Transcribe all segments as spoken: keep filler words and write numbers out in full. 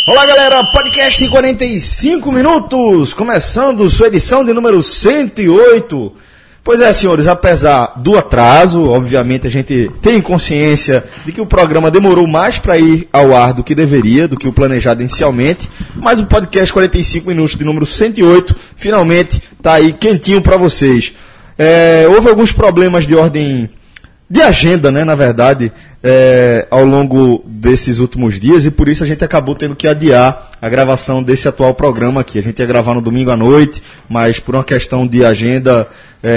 Olá galera, podcast em quarenta e cinco minutos, começando sua edição de número cento e oito. Pois é, senhores, apesar do atraso, obviamente a gente tem consciência de que o programa demorou mais para ir ao ar do que deveria, do que o planejado inicialmente, mas o podcast quarenta e cinco minutos de número cento e oito finalmente está aí quentinho para vocês. É, houve alguns problemas de ordem de agenda, né, na verdade, é, ao longo desses últimos dias, e por isso a gente acabou tendo que adiar a gravação desse atual programa aqui. A gente ia gravar no domingo à noite, mas por uma questão de agenda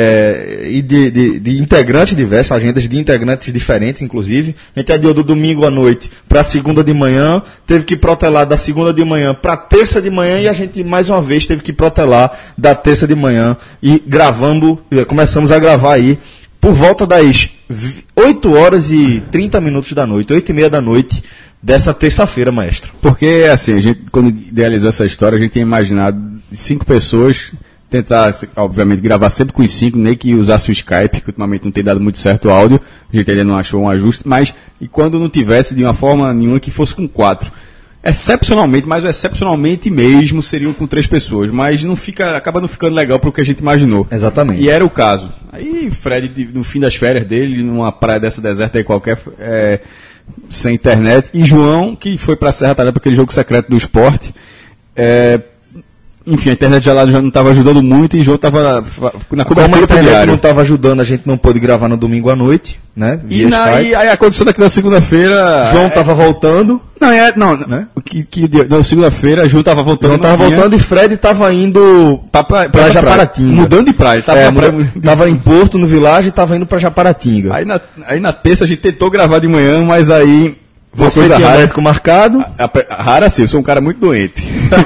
é, e de, de, de integrantes diversos, agendas de integrantes diferentes, inclusive, a gente adiou do domingo à noite para segunda de manhã, teve que protelar da segunda de manhã para terça de manhã, e a gente mais uma vez teve que protelar da terça de manhã, e gravando, começamos a gravar aí por volta das oito horas e trinta minutos da noite, oito e meia da noite dessa terça-feira, maestro. Porque, assim, a gente, quando idealizou essa história, a gente tinha imaginado cinco pessoas, tentar, obviamente, gravar sempre com os cinco, nem que usasse o Skype, que ultimamente não tem dado muito certo o áudio, a gente ainda não achou um ajuste, mas, e quando não tivesse de uma forma nenhuma que fosse com quatro. Excepcionalmente, mas excepcionalmente mesmo seriam com três pessoas, mas não fica, acaba não ficando legal para o que a gente imaginou. Exatamente. E era o caso. Aí Fred, no fim das férias dele, numa praia dessa deserta aí qualquer, é, sem internet, e João, que foi para a Serra Talhada para aquele jogo secreto do esporte, é, enfim, a internet já lá já não estava ajudando muito, e João estava na cobertura do diário. não estava ajudando, a gente não pôde gravar no domingo à noite, né? E, na, e aí aconteceu daqui na segunda-feira. João estava é, voltando. Não, é, não, né? que, que, não, segunda-feira, João estava voltando. João estava voltando e Fred estava indo para Japaratinga. Mudando de praia. Estava é, pra... em Porto, no Vilagem, e estava indo para Japaratinga. Aí na, aí na terça a gente tentou gravar de manhã, mas aí... Você tinha rara, médico marcado? A, a, rara sim, eu sou um cara muito doente.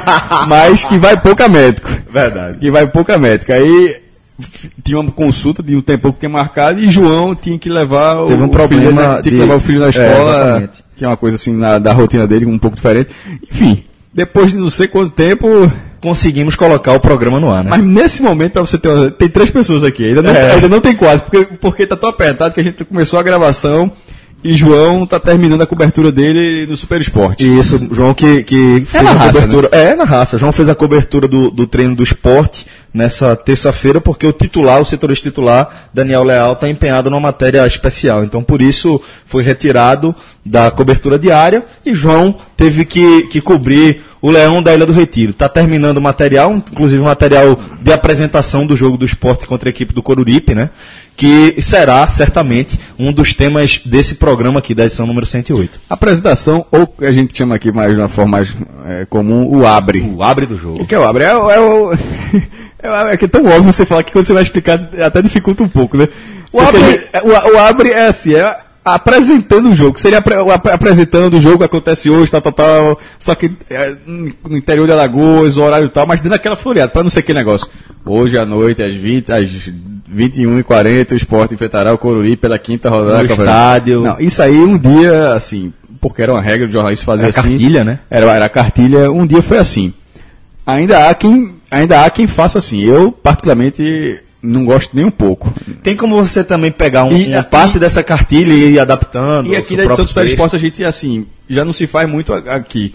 Mas que vai pouco a médico. Verdade. Que vai pouco a médico. Aí tinha uma consulta de um tempo que tinha marcado, e João tinha que levar Teve o, um problema filho, né? de... tinha que levar o filho na escola, é, que é uma coisa assim na, da rotina dele, um pouco diferente. Enfim, depois de não sei quanto tempo conseguimos colocar o programa no ar, né? Mas nesse momento, para você ter uma... tem três pessoas aqui, ainda não, é. ainda não tem quase, porque, porque tá tão apertado que a gente começou a gravação e João está terminando a cobertura dele no Super Esporte. Isso, João que, que fez é na a raça, cobertura. Né? É na raça. João fez a cobertura do, do treino do esporte nessa terça-feira, porque o titular, o setorista titular, Daniel Leal, está empenhado numa matéria especial. Então, por isso, foi retirado da cobertura diária, e João teve que, que cobrir o Leão da Ilha do Retiro. Está terminando o material, inclusive o material de apresentação do jogo do esporte contra a equipe do Coruripe, né? Que será, certamente, um dos temas desse programa aqui, da edição número cento e oito. Apresentação, ou a gente chama aqui mais de uma forma mais é, comum, o abre. O abre do jogo. O que é o abre? É, o, é, o, é, é que é tão óbvio você falar que quando você vai explicar, até dificulta um pouco, né? O, abre, gente, o, o abre é assim, é apresentando o jogo. Seria apre, apresentando o jogo, acontece hoje, tal, tal, tal, só que é, no interior de Alagoas, o horário tal, mas dentro daquela floreada, para não ser aquele negócio. Hoje à noite, às vinte, às vinte e uma e quarenta, o Sport enfrentará o Coruripe pela quinta rodada. No estádio. Não, isso aí um dia, assim, porque era uma regra de jornalista fazer era assim. Cartilha, né? Era, era cartilha, um dia foi assim. Ainda há quem, ainda há quem faça assim. Eu, particularmente, não gosto nem um pouco. Tem como você também pegar um, e, uma e, parte dessa cartilha e ir adaptando? E aqui na edição do Super Esporte a gente, assim, já não se faz muito aqui.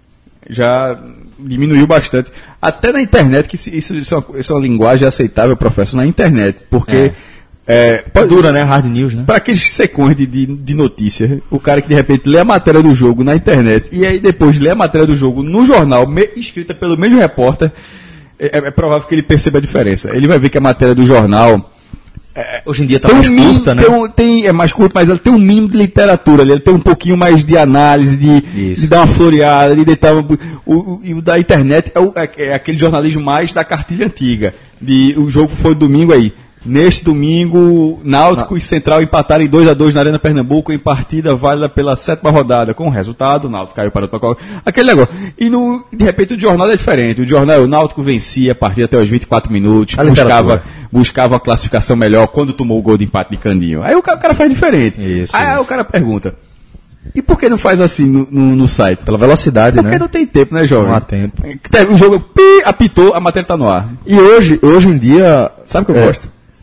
Já diminuiu bastante. Até na internet, que isso, isso, é, uma, isso é uma linguagem aceitável, professor, na internet. Porque... É. É, pode, dura, né? Hard news, né? Para aqueles secões de, de, de notícia, o cara que de repente lê a matéria do jogo na internet e aí depois lê a matéria do jogo no jornal, me, escrita pelo mesmo repórter, é, é provável que ele perceba a diferença. Ele vai ver que a matéria do jornal é, hoje em dia está mais um curta, né? Tem, um, tem, é mais curto, mas ela tem um mínimo de literatura ali, ela tem um pouquinho mais de análise, de, de dar uma floreada, de deitar. O, o, o da internet é, o, é, é aquele jornalismo mais da cartilha antiga. De, o jogo foi domingo aí. Neste domingo, Náutico Não. e Central empataram em dois a dois na Arena Pernambuco em partida válida pela sétima rodada. Com o resultado, o Náutico caiu para o protocolo. Aquele negócio. E no, de repente o jornal é diferente. O jornal, o Náutico vencia a partida até os vinte e quatro minutos, buscava, buscava a classificação melhor quando tomou o gol de empate de Candinho. Aí o cara, o cara faz diferente. Isso, aí, isso. aí o cara pergunta, e por que não faz assim no, no, no site? Pela velocidade, Porque né? Porque não tem tempo, né, jovem? Não há tempo. O jogo pi, apitou, a matéria está no ar. E hoje, hoje em dia... Sabe o que eu é, gosto?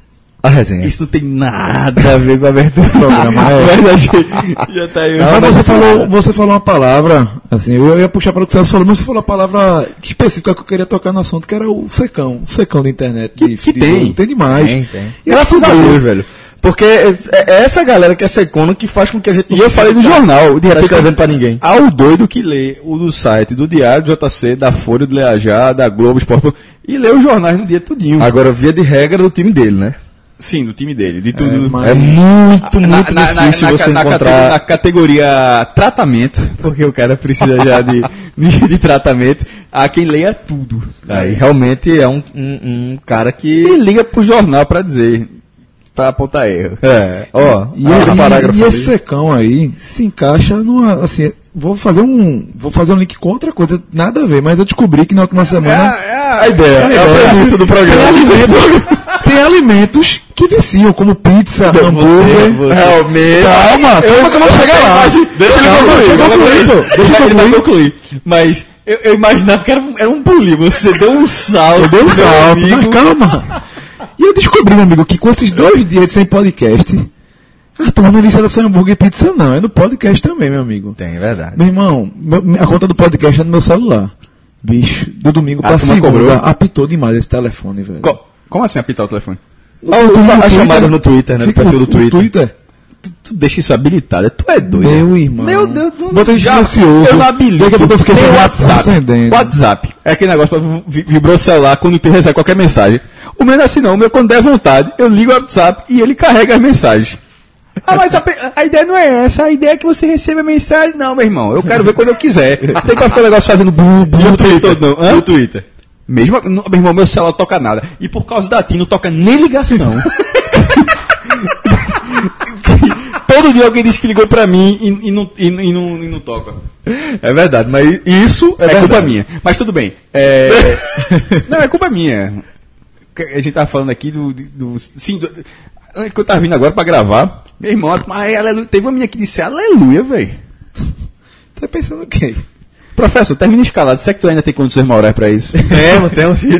A resenha. Isso não tem nada a ver com a abertura do programa. É. Mas a gente já tá aí. Não, mas você falou, você falou uma palavra, assim, eu ia puxar para o que você falou, mas você falou uma palavra específica que eu queria tocar no assunto, que era o secão, o secão da internet. Que, de, que de, tem. Tem demais. Tem, tem. E Graças a Deus, velho. Porque é essa galera que é secona que faz com que a gente... E eu falei no jornal, de repente, escrevendo pra ninguém. Ao doido que lê o do site do Diário do J C, da Folha, do Leajá, da Globo, Esporte, e lê os jornais no dia tudinho. Agora, via de regra do time dele, né? Sim, do time dele, de tudo. É, mas- É muito, muito Na- na- difícil na- você na, encontrar... Na categoria tratamento, porque o cara precisa já de, de, de tratamento, há quem leia tudo. Aí realmente é um, um, um cara que... E liga pro jornal pra dizer, pra apontar erro. É, ó, E, ah, e- parágrafo e ali. esse secão aí se encaixa numa, assim, vou fazer um, vou fazer um link com outra coisa, nada a ver, mas eu descobri que na última semana a ideia, é a premissa do programa. tem alimentos, tem alimentos que viciam, como pizza, hambúrguer. você- Realmente. Calma, calma que eu vou chegar lá. Deixa ele Calma, concluir, deixa eu calma, concluir, calma. pô. Deixa eu Ele vai concluir. concluir. Mas eu, eu imaginava que era, um- era um pulinho. Você deu um salto. Deu um meu salto, amigo. mas calma. E eu descobri, meu amigo, que com esses dois dias de sem podcast, ah, tomando lista da sua hambúrguer e pizza não, é no podcast também, meu amigo. Tem, é verdade. Meu irmão, meu- a conta do podcast é no meu celular. Bicho, do domingo Ah, pra tu não segunda, cobrou? apitou demais esse telefone, velho. Co- Como assim apitar o telefone? No- Ah, no tu usa Twitter, as chamadas no Twitter, né? No fica perfil do no- no Twitter. Tu, tu deixa isso habilitado. Tu é doido. Meu irmão. Meu Deus do Bota isso Já- silencioso. Eu não habilito. Daqui a pouco eu fiquei Nem sem WhatsApp. acendendo. WhatsApp. É aquele negócio pra vi- vibrar o celular quando tu recebe qualquer mensagem. O meu não é assim não. O meu quando der vontade, eu ligo o WhatsApp e ele carrega as mensagens. Ah, mas a, pe- a ideia não é essa. A ideia é que você receba a mensagem. Não, meu irmão. Eu quero ver quando eu quiser. Tem que ficar o negócio fazendo bu, bu, o tempo todo, não. Hã? No Twitter. Mesmo, não, meu irmão, meu celular não toca nada. E por causa da TIM não toca nem ligação. Todo dia alguém diz que ligou pra mim e, e não, e, e não, e não toca. É verdade, mas isso é, É, verdade. culpa minha. Mas tudo bem. É... não, é culpa minha. A gente tava falando aqui do. do, do sim, do, que eu tava vindo agora pra gravar. Meu irmão, mas aleluia, teve uma menina que disse aleluia, velho. Tá pensando o quê? Professor, termina escalado. Será que tu ainda tem condições morais pra isso? Temos, temos sim.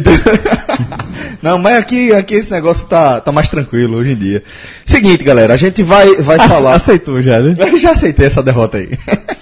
Não, mas aqui, aqui esse negócio tá, tá mais tranquilo hoje em dia. Seguinte, galera, a gente vai, vai falar... Aceitou já, né? Eu já aceitei essa derrota aí.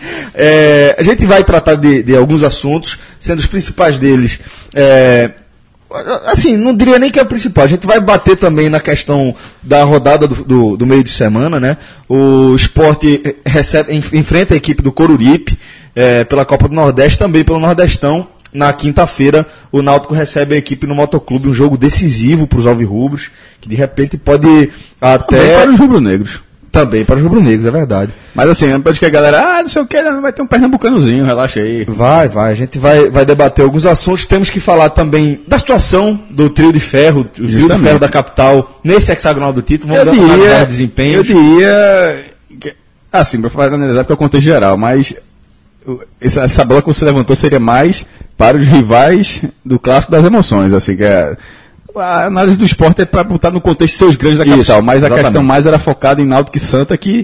É, a gente vai tratar de, de alguns assuntos, sendo os principais deles. É, assim, não diria nem que é o principal. A gente vai bater também na questão da rodada do, do, do meio de semana, né? O Sport recebe, en- enfrenta a equipe do Coruripe é, pela Copa do Nordeste, também pelo Nordestão. Na quinta-feira, o Náutico recebe a equipe no Motoclube, um jogo decisivo para os alvirrubros, que de repente pode até... Também para os rubro-negros. Também para os rubro-negros, é verdade. Mas assim, pode que a galera, ah, não sei o que, vai ter um pernambucanozinho, relaxa aí. Vai, vai. A gente vai, vai debater alguns assuntos. Temos que falar também da situação do trio de ferro, o trio de Justamente. ferro da capital, nesse hexagonal do título. Eu Vamos analisar diria, o desempenho. eu diria, que, assim, para falar analisar porque é o contexto geral, mas o- essa, essa bola que você levantou seria mais para os rivais do clássico das emoções, assim, que é, a análise do esporte é para botar no contexto de seus grandes da Isso, capital, mas a exatamente. questão mais era focada em Náutico e Santa, que,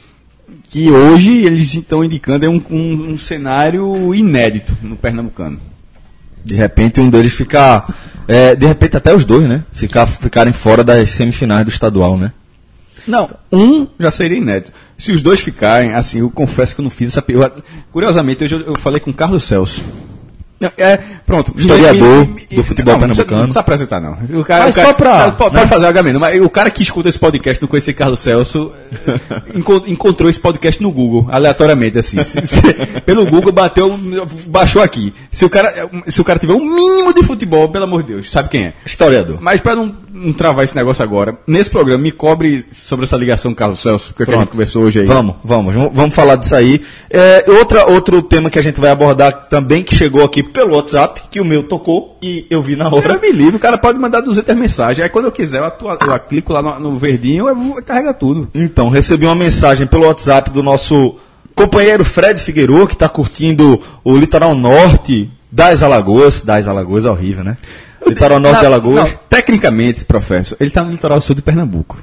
que hoje eles estão indicando é um, um, um cenário inédito no Pernambucano. De repente um deles ficar. é, de repente até os dois, né? Ficar, ficarem fora das semifinais do estadual, né? Não, um já seria inédito. Se os dois ficarem, assim, eu confesso que eu não fiz essa pergunta. Curiosamente, hoje eu, eu falei com o Carlos Celso. Não, é, pronto. Historiador do futebol não, não precisa- pernambucano. Não precisa apresentar, não. O cara, Mas o cara- só pra- cara, Pode, né? pode fazer o H M, mas o cara que escuta esse podcast, não conhecer Carlos Celso, enco- encontrou esse podcast no Google, aleatoriamente, assim. Se- se- pelo Google, bateu, baixou aqui. Se o, cara, se o cara tiver um mínimo de futebol, pelo amor de Deus, sabe quem é? Historiador. Mas para não, não travar esse negócio agora, nesse programa, me cobre sobre essa ligação com o Carlos Celso, que, é que a gente conversou hoje aí. Vamos, vamos, vamos, vamos falar disso aí. É, outra, outro tema que a gente vai abordar também, que chegou aqui pelo WhatsApp, que o meu tocou e eu vi na hora. Eu me livro, o cara pode mandar duzentas mensagens. Aí quando eu quiser, eu, atua, eu clico lá no, no verdinho, eu vou carregar tudo. Então, recebi uma mensagem pelo WhatsApp do nosso companheiro Fred Figueiredo, que está curtindo o litoral norte das Alagoas. Das Alagoas é horrível, né? Litoral norte de Alagoas. Não, tecnicamente, professor, ele está no litoral sul de Pernambuco.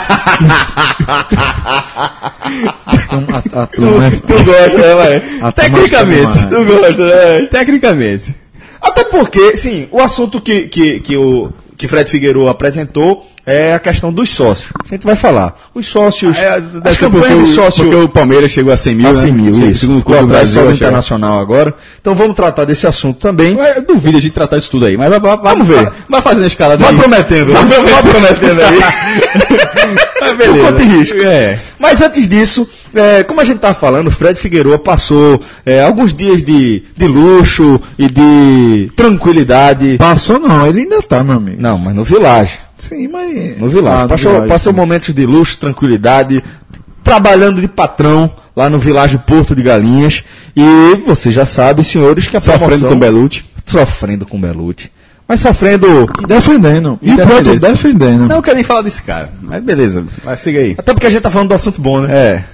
A, a turma é- Tu gosta, né, vai? a turma Tecnicamente, é Tu gosta, né? tecnicamente. Até porque, sim, o assunto que, que, que, o, que Fred Figueiredo apresentou é a questão dos sócios. A gente vai falar. Os sócios, é, as campanhas de sócio... Porque o Palmeiras chegou a cem mil, a cem mil, né? isso. Segundo Ficou clube do atrás só Brasil, do acho. Internacional agora. Então vamos tratar desse assunto também. Eu duvido a gente tratar isso tudo aí, mas vai, vai, Vamos ver. Vai, vai fazendo a escalada Vai aí. prometendo. Vai prometendo aí. Mas beleza. Por conta e risco. É. Mas antes disso, é, como a gente estava falando, o Fred Figueiredo passou é, alguns dias de, de luxo e de tranquilidade. Passou não, ele ainda tá, meu amigo. Não, mas no Village. Sim, mas... No Village. Ah, passou Village, passou sim. momentos de luxo, tranquilidade, trabalhando de patrão lá no Village Porto de Galinhas. E você já sabe, senhores, que a Sofrendo promoção... com Belucci. Sofrendo com Belucci. Mas sofrendo... E defendendo. E, E o próprio defendendo. defendendo. Não quero nem falar desse cara, mas beleza. Mas siga aí. Até porque a gente tá falando do assunto bom, né? É.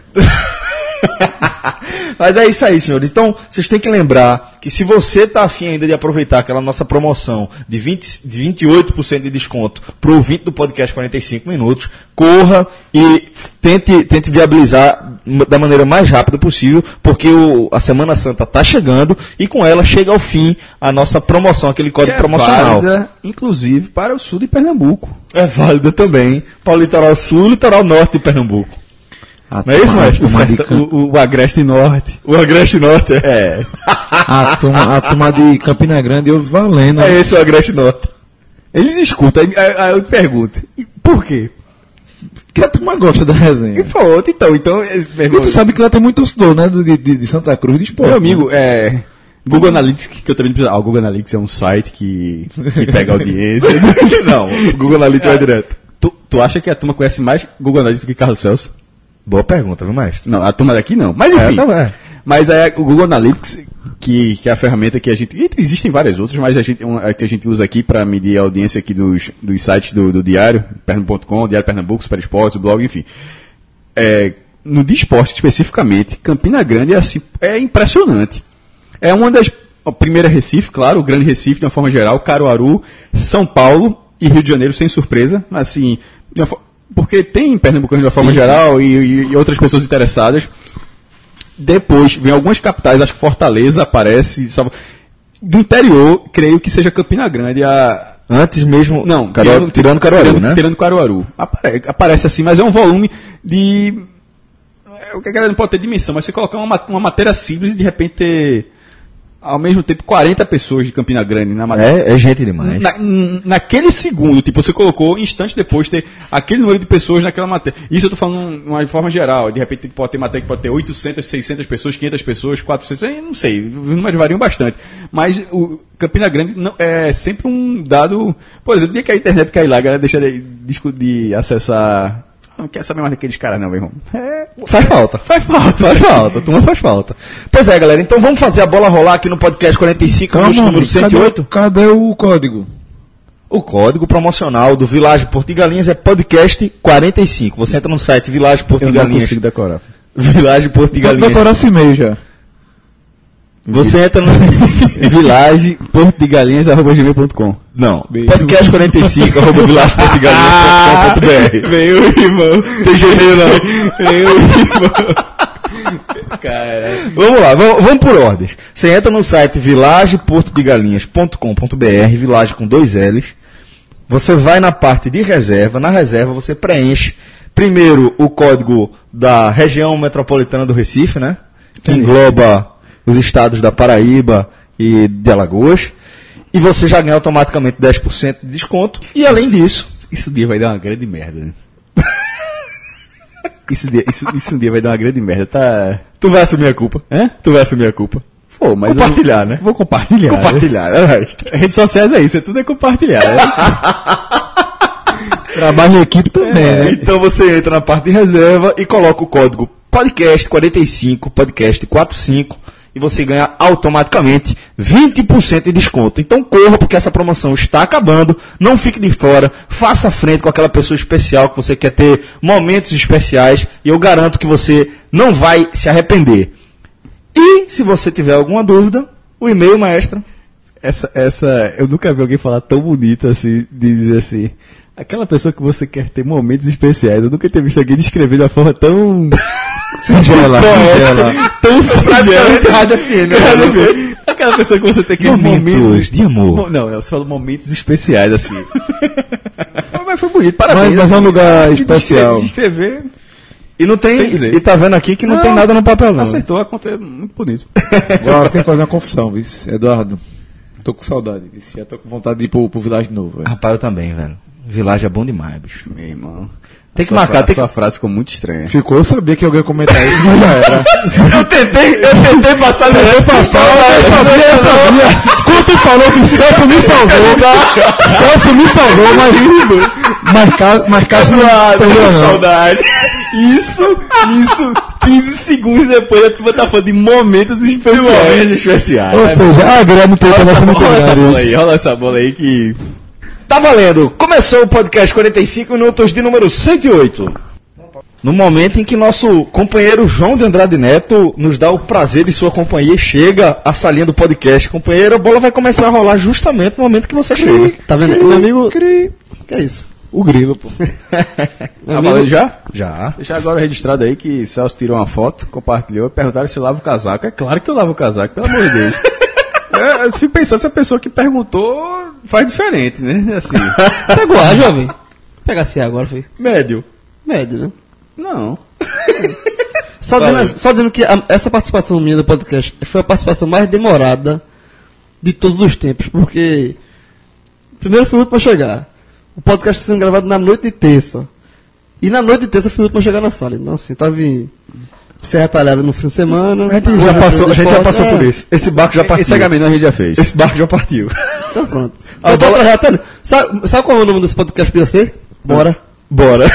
Mas é isso aí, senhores. Então, vocês têm que lembrar que se você está afim ainda de aproveitar aquela nossa promoção de, vinte, de vinte e oito por cento de desconto para o ouvinte do podcast quarenta e cinco minutos, corra e tente, tente viabilizar da maneira mais rápida possível, porque o, a Semana Santa está chegando e com ela chega ao fim a nossa promoção, aquele código Que é promocional. válida, inclusive, para o sul de Pernambuco. É válida também para o litoral sul e litoral norte de Pernambuco. A Não é isso, turma- mestre? a turma de O, Cam- o, o Agreste Norte. O Agreste Norte é. É. a, turma, a turma de Campina Grande ouve valendo. É esse o Agreste Norte. Eles escutam, aí, aí, aí eu pergunto, e por quê? Que a turma gosta da resenha. E pronto, então, então, é, meu, E tu sabe que lá tem muito torcedor, né? do- De, de, de Santa Cruz de esporte. meu amigo, é, Google Analytics, que eu também preciso. Ah, o Google Analytics é um site que, que pega audiência. Não, o Google Analytics vai direto. Tu, tu acha que a turma conhece mais Google Analytics do que Carlos Celso? Boa pergunta, viu, mestre? Não, a turma daqui não. Mas enfim. É, tá bem. Mas é o Google Analytics, que, que é a ferramenta que a gente. E existem várias outras, mas a gente, uma, a que a gente usa aqui para medir a audiência aqui dos, dos sites do, do Diário, pernambuco ponto com, Diário Pernambuco, Super Esportes, o blog, enfim. É, no de esporte especificamente, Campina Grande é, assim, é impressionante. É uma das. A primeira Recife, claro, o Grande Recife de uma forma geral, Caruaru, São Paulo e Rio de Janeiro, sem surpresa. Assim, de uma fo- porque tem pernambucanos de uma forma Sim, geral e, e- e outras pessoas interessadas. Depois vem algumas capitais, acho que Fortaleza aparece. Salvo- Do interior, creio que seja Campina Grande. A... Antes mesmo. Não, Caruaru, tirando Caruaru, tirando, né? Tirando Caruaru. Apare- aparece assim, mas é um volume de. é, O que a galera não pode ter dimensão, mas você colocar uma, ma- uma matéria simples e de repente ter, ao mesmo tempo, quarenta pessoas de Campina Grande na matéria. É, é gente demais. Na, n- naquele segundo, tipo, você colocou, instante depois, ter aquele número de pessoas naquela matéria. Isso eu tô falando de uma forma geral. De repente pode ter matéria que pode ter oitocentas, seiscentas pessoas, quinhentas pessoas, quatrocentas, eu não sei, os números variam bastante. Mas o Campina Grande não, é sempre um dado. Por exemplo, o dia que a internet cair lá, a galera deixa de, de, de acessar. Não quer saber mais daqueles caras, não, meu irmão. É, Faz falta. Faz falta, faz falta. A turma faz falta. Pois é, galera. Então vamos fazer a bola rolar aqui no podcast quarenta e cinco, Calma, no número amigo, cento e oito. Cadê, cadê o código? O código promocional do Village Porto de Galinhas é podcast quarenta e cinco. Você entra no site Village Porto eu de não Galinhas. consigo decorar. Village Porto de Vou Galinhas. decorar esse e-mail já. Você entra no. Village, porto de galinhas, arroba gmail ponto com. Não. Bem- podcast quarenta e cinco, arroba village porto de galinhas ponto com ponto br. Veio, irmão. Tem Gmail não. Veio, irmão. Cara. Vamos lá, vamos, vamos por ordens. Você entra no site village porto de galinhas ponto com ponto br, Village com dois L's. Você vai na parte de reserva. Na reserva você preenche primeiro o código da região metropolitana do Recife, né? Que Entendi. engloba os estados da Paraíba e de Alagoas. E você já ganha automaticamente dez por cento de desconto. E além disso, Isso um dia vai dar uma grande merda, né? Isso, dia, isso, isso um dia vai dar uma grande merda, tá? tu vai assumir a culpa. Hã? Tu vai assumir a culpa. Pô, mas Compartilhar, eu, né? Vou compartilhar. Compartilhar, é o resto. Né? Redes sociais é isso, é tudo é compartilhar. Né? Trabalho em equipe também, É, né? então você entra na parte de reserva e coloca o código podcast quarenta e cinco, podcast quarenta e cinco, e você ganha automaticamente vinte por cento de desconto. Então corra, porque essa promoção está acabando, não fique de fora, faça frente com aquela pessoa especial que você quer ter momentos especiais, e eu garanto que você não vai se arrepender. E se você tiver alguma dúvida, o e-mail, maestro. Essa, essa, eu nunca vi alguém falar tão bonito assim, de dizer assim, aquela pessoa que você quer ter momentos especiais. Eu nunca tinha visto alguém descrever de uma forma tão Singela, singela. tão singela. Rádio F M, Aquela pensando que você tem aqueles Momentos momentos de amor. Mo- Não, você falou momentos especiais, assim. Mas foi bonito, parabéns. Mas, mas é um assim. lugar De especial. descrever, descrever E não tem. Sem dizer. E tá vendo aqui que não, Não, tem nada no papel, não. acertou, aconteceu muito bonito. Agora tem que fazer uma confusão, viu? Eduardo. Tô com saudade, viu? Já tô com vontade de ir pro, pro Vilagem Novo. velho. Rapaz, eu também, velho. Vilagem é bom demais, bicho. Meu irmão. Tem A que sua marcar, fra- tem a sua frase ficou muito estranha. Ficou, eu sabia que alguém ia comentar isso, mas já era. Eu tentei, eu tentei passar nesse passar, eu sabia, eu sabia. Quando tu falou que o Celso me salvou, Celso me salvou, mas, mas, Ca- mas Cássio não perdeu, não. Saudade. Isso, isso, quinze segundos depois a turma tá falando de momentos especiais. Momentos especiais. Ou seja, a grama tem Rola que essa, ser muito rola essa grande. bola aí, rola essa bola aí que... Tá valendo! Começou o podcast quarenta e cinco minutos de número cento e oito. No momento em que nosso companheiro João de Andrade Neto nos dá o prazer de sua companhia e chega à salinha do podcast. Companheiro, a bola vai começar a rolar justamente no momento que você chega. Tá vendo? Meu amigo. Que é isso? O grilo, pô. Tá valendo já? Já. Deixar agora registrado aí que Celso tirou uma foto, compartilhou e perguntaram se lava o casaco. É claro que eu lavo o casaco, pelo amor de Deus. É, eu fico pensando se a pessoa que perguntou faz diferente, né? Assim. Pegou a jovem. Vou pegar assim agora, foi. Médio. Médio, né? Não. Só dizendo, só dizendo que a- essa participação minha do podcast foi a participação mais demorada de todos os tempos, porque primeiro fui o último a chegar. O podcast está sendo gravado na noite de terça. E na noite de terça fui o último a chegar na sala. Então assim, tava em Serra Talhada no fim de semana. A gente já passou, a gente já passou por isso. Esse barco já partiu. Esse H a gente já fez. Esse barco já partiu. Então pronto. A Eu tô bola- atrasado. Sabe, sabe qual é o nome desse podcast que ia ser? Bora. Bora.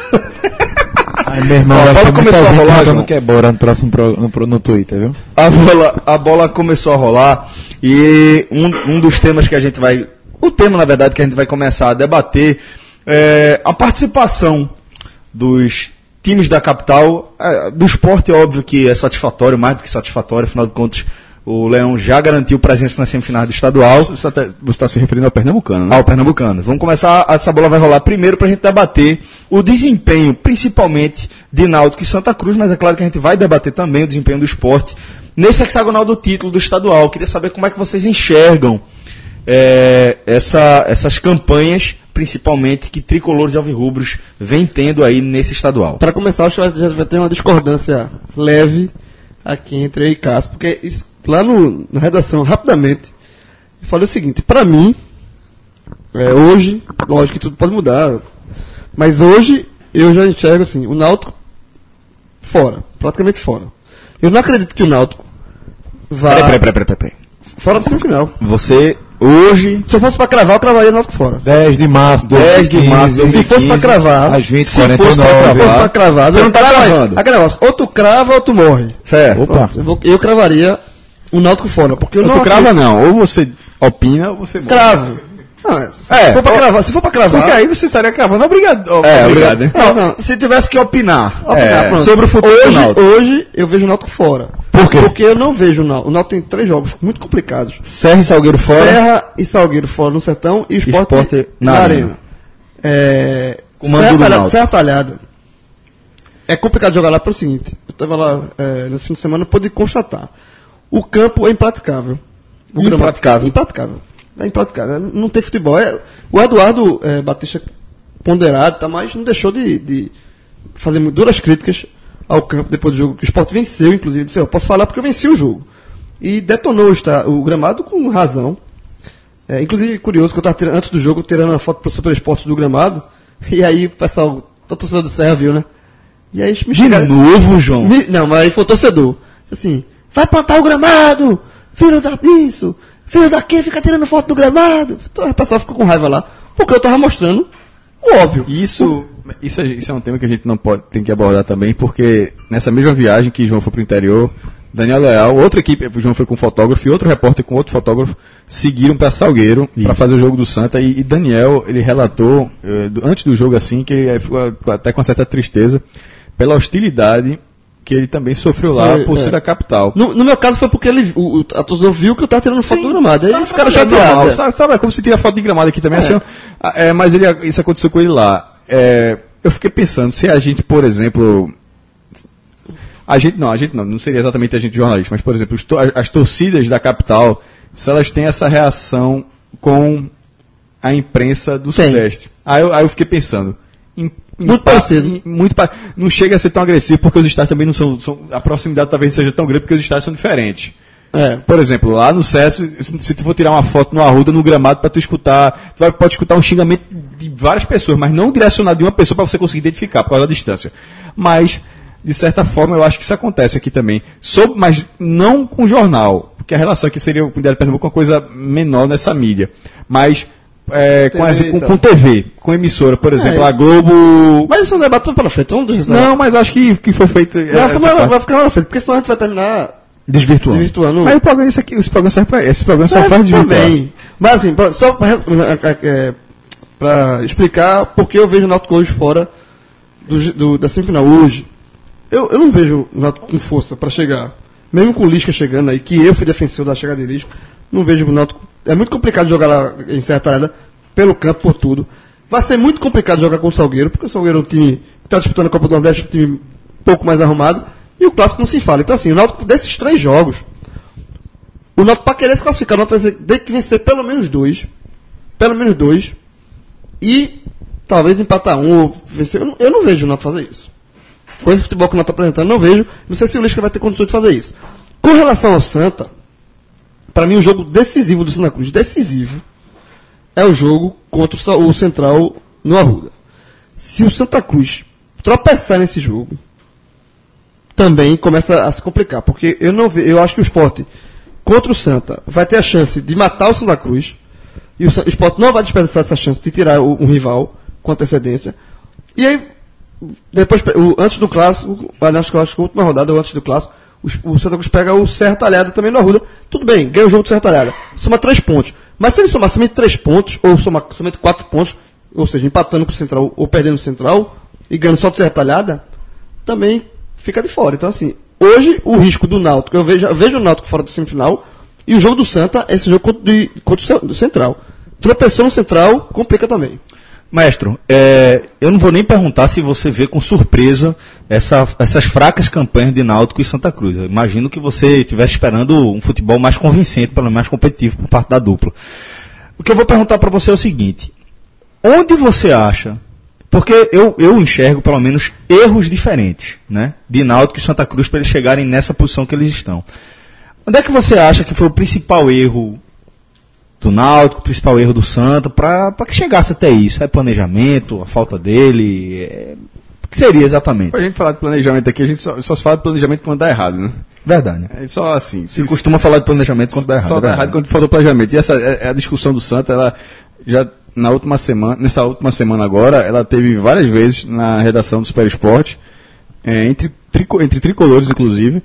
Aí, meu irmão, Ó, a vai bola ter muita começou a gente rolar, perguntando João. que é bora no próximo pro, no, pro- no Twitter, viu? A bola, a bola começou a rolar e um, um dos temas que a gente vai... O tema, na verdade, que a gente vai começar a debater é a participação dos times da capital. É, do esporte, é óbvio que é satisfatório, mais do que satisfatório, afinal de contas, o Leão já garantiu presença na semifinal do estadual. Você está se referindo ao Pernambucano, né? Ao Pernambucano. Vamos começar, essa bola vai rolar primeiro para a gente debater o desempenho, principalmente de Náutico e Santa Cruz, mas é claro que a gente vai debater também o desempenho do esporte nesse hexagonal do título do estadual. Queria saber como é que vocês enxergam é, essa, essas campanhas, principalmente que tricolores e alvirrubros vêm tendo aí nesse estadual. Para começar, acho que já vai ter uma discordância leve aqui entre eu e Cássio, porque isso, lá no, na redação, rapidamente, eu falei o seguinte: para mim, é, hoje, lógico que tudo pode mudar, mas hoje eu já enxergo assim, o Náutico fora, praticamente fora. Eu não acredito que o Náutico vá Peraí, peraí, peraí, peraí, peraí. fora da semifinal. Você, hoje, Se eu fosse para cravar, eu cravaria o Náutico fora. dez de março, dez de março, Se fosse para cravar, às vinte e se fosse quarenta e para nove. cravar, pra cravar, Você não tá crava- cravando. Aquele negócio, ou tu crava ou tu morre. certo? Opa. Pronto, eu, vou- eu cravaria o Náutico fora, porque eu Ou não tu crava não, ou você opina ou você morre. cravo. Não, é, se, É, for pra ó, cravar, se for pra cravar, Porque aí você estaria cravando obrigado. É, obrigado. né? Não, não. Se tivesse que opinar, opinar, é, pronto. sobre o futuro do hoje, Náutico. hoje eu vejo o Náutico fora. Por quê? Porque eu não vejo o Náutico. O Náutico tem três jogos muito complicados. Serra e Salgueiro fora. Serra e Salgueiro fora no Sertão e Sport, Sport na, na Arena. Arena. É, Comando Serra do Talhada, Náutico. Serra Talhada. É complicado jogar lá pelo seguinte. Eu estava lá é, nesse fim de semana e pude constatar. O campo é impraticável. O gramado- Impraticável. Impraticável. É impraticável. Não tem futebol. É, o Eduardo é, Batista ponderado, tá, mas não deixou de, de fazer muito duras críticas ao campo depois do jogo, que o Sport venceu, inclusive. Disse, eu posso falar porque eu venci o jogo. E detonou está, o gramado com razão. É, inclusive, curioso que eu estava antes do jogo tirando uma foto pro Super Esporte do gramado. E aí o pessoal, o torcedor do Serra viu, né? E aí me De chegaram- novo, João. me- não, mas aí foi o torcedor. Disse assim, vai plantar o gramado! Filho da isso! Filho daqui, fica tirando foto do gramado! Então, o pessoal ficou com raiva lá. Porque eu tava mostrando o óbvio. Isso, isso, é, isso é um tema que a gente não pode, tem que abordar também, porque nessa mesma viagem que João foi para o interior, Daniel Leal, outra equipe, o João foi com um fotógrafo e outro repórter com outro fotógrafo, seguiram para Salgueiro para fazer o jogo do Santa. E, e Daniel, ele relatou, eh, do- antes do jogo assim, que ele ficou até com uma certa tristeza pela hostilidade que ele também sofreu lá Foi, por é. ser da capital. No, no meu caso foi porque ele, o, o, a torcedor viu que eu tava tirando foto do gramado. Aí Tá, ficaram tá, normal, chateados. Sabe, sabe, é como se tira foto de gramado aqui também. É. Assim, ah, é, mas ele, isso aconteceu com ele lá. É, eu fiquei pensando, se a gente, por exemplo. A gente não, a gente não, não seria exatamente a gente jornalista, mas, por exemplo, os to- as torcidas da capital se elas têm essa reação com a imprensa do Tem. Sudeste. Aí eu, aí eu fiquei pensando. Em, em Muito pa- parecido. em- muito pa- não chega a ser tão agressivo, porque os estádios também não são, são. A proximidade talvez não seja tão grande, porque os estádios são diferentes. É. Por exemplo, lá no C S, se se tu for tirar uma foto no Arruda, no gramado, para tu escutar, tu vai, pode escutar um xingamento de várias pessoas, mas não direcionado de uma pessoa para você conseguir identificar por causa da distância. Mas, de certa forma, eu acho que isso acontece aqui também. Sob, mas não com jornal, porque a relação aqui seria o Diário de Pernambuco uma coisa menor nessa mídia. Mas é, com, T V, as- com, então. com T V, com emissora, por exemplo, a isso. Globo. Mas isso é um debate para frente, vamos deixar Não, mas acho que, que foi feito. é, Não, essa vai, parte. vai ficar lá na frente, porque senão a gente vai terminar Desvirtuando. desvirtuando. Mas o programa, isso aqui, esse programa serve pra, esse programa só faz de também. Mas assim, pra- só para explicar por que eu vejo o Náutico hoje fora do, gi- do- da semifinal. Hoje, eu, eu não vejo o Náutico com força para chegar. Mesmo com o Lisca chegando aí, que eu fui defensor da chegada de Lisca, não vejo o Náutico. É muito complicado jogar lá em Serra Talhada, pelo campo, por tudo. Vai ser muito complicado jogar contra o Salgueiro, porque o Salgueiro é um time que está disputando a Copa do Nordeste, um time um pouco mais arrumado, e o Clássico não se fala. Então assim, o Náutico desses três jogos, o Náutico, para querer se classificar, o Náutico vai ter que vencer pelo menos dois. Pelo menos dois. E talvez empatar um ou vencer. Eu não, eu não vejo o Náutico fazer isso. Com esse futebol que o Náutico está apresentando, não vejo. Não sei se o Lisca vai ter condições de fazer isso. Com relação ao Santa, para mim o jogo decisivo do Santa Cruz, decisivo, é o jogo contra o, Sa- o Central no Arruda. Se o Santa Cruz tropeçar nesse jogo, também começa a se complicar. Porque eu não ve, eu acho que o Sport contra o Santa vai ter a chance de matar o Santa Cruz. E o, Sa- o Sport não vai desperdiçar essa chance de tirar o- um rival com antecedência. E aí, depois, pe- o, antes do clássico, acho que acho que a última rodada, ou antes do clássico, o, o Santa Cruz pega o Serra Talhada também no Arruda. Tudo bem, ganha o jogo do Serra Talhada. Soma três pontos. Mas se ele somar somente três pontos, ou somar somente quatro pontos, ou seja, empatando com o Central ou perdendo o Central, e ganhando só do Serra Talhada, também fica de fora. Então, assim, hoje o risco do Náutico, eu vejo, eu vejo o Náutico fora da semifinal, e o jogo do Santa, esse jogo contra, de, contra o Ce- do Central. Tropeçou no Central, complica também. Mestre, é, eu não vou nem perguntar se você vê com surpresa essa- essas fracas campanhas de Náutico e Santa Cruz. Eu imagino que você estivesse esperando um futebol mais convincente, pelo menos mais competitivo por parte da dupla. O que eu vou perguntar para você é o seguinte: onde você acha, porque eu, eu enxergo pelo menos erros diferentes, né, de Náutico e Santa Cruz para eles chegarem nessa posição que eles estão. Onde é que você acha que foi o principal erro do Náutico, o principal erro do Santa, para que chegasse até isso? É planejamento, a falta dele? É... O que seria exatamente? Pra gente falar de planejamento aqui, a gente só, só se fala de planejamento quando dá errado, né? Verdade. É só assim. Se costuma falar de planejamento quando dá errado. Só é dá verdade. errado quando falou planejamento. E essa é- é a discussão do Santa, ela já na última semana, nessa última semana agora, ela teve várias vezes na redação do Super Esporte, é, entre, trico, entre tricolores, inclusive,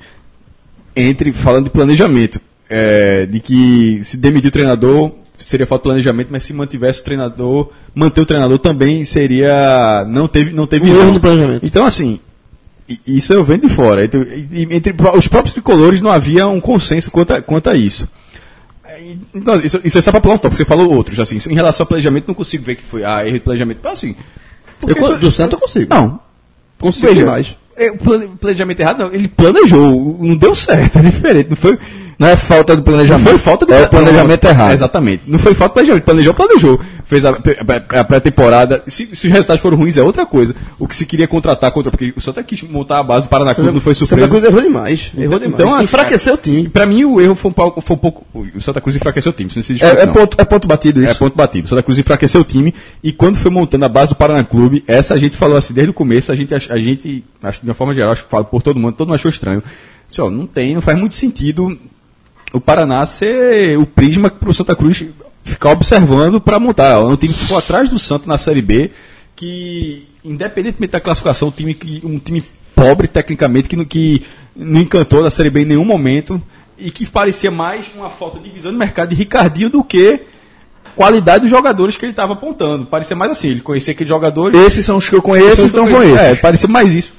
entre falando de planejamento. É, de que se demitir o treinador seria falta de planejamento, mas se mantivesse o treinador, manter o treinador também seria. Não teve, não teve Um visão. erro no planejamento. Então, assim, i- isso eu venho de fora. Então, e- e entre pró- os próprios tricolores não havia um consenso quanto a, quanto a isso. É, Então, isso, isso é só para pular um tópico. Você falou outros. Assim, em relação ao planejamento, não consigo ver que foi ah, erro de planejamento. Mas, assim, Eu, porque isso- do Santa eu consigo. não, Consigo veja, demais. é, o plane- planejamento errado, não. Ele planejou, não deu certo, é diferente. Não foi. Não é falta de Não planejamento. foi falta de É o planejamento não, errado. Exatamente. Não foi falta de planejamento. Planejou, planejou. Fez a, a- a pré-temporada. Se, se os resultados foram ruins, é outra coisa. O que se queria contratar contra. Porque o Santa quis montar a base do Paraná Clube, não foi Santa surpresa. Cruz errou demais. Errou Então, demais. assim, Enfraqueceu o time. Pra mim, o erro foi um, pouco, foi um pouco. O Santa Cruz enfraqueceu o time. Isso não se discute, É, é não. ponto, é ponto batido isso. É ponto batido. O Santa Cruz enfraqueceu o time e quando foi montando a base do Paraná Clube, essa a gente falou assim, desde o começo, a gente, ach- a gente acho que de uma forma geral, acho que falo por todo mundo, todo mundo achou estranho. Assim, ó, não tem, não faz muito sentido o Paraná ser o prisma para o Santa Cruz ficar observando para montar. É um time que ficou atrás do Santa na Série B, que, independentemente da classificação, um time, que, um time pobre tecnicamente, que não, que não encantou na Série B em nenhum momento, e que parecia mais uma falta de visão de mercado de Ricardinho do que qualidade dos jogadores que ele estava apontando. Parecia mais assim, ele conhecia aqueles jogadores. Esses são os que eu conheço, então vão esses. É, parecia mais isso.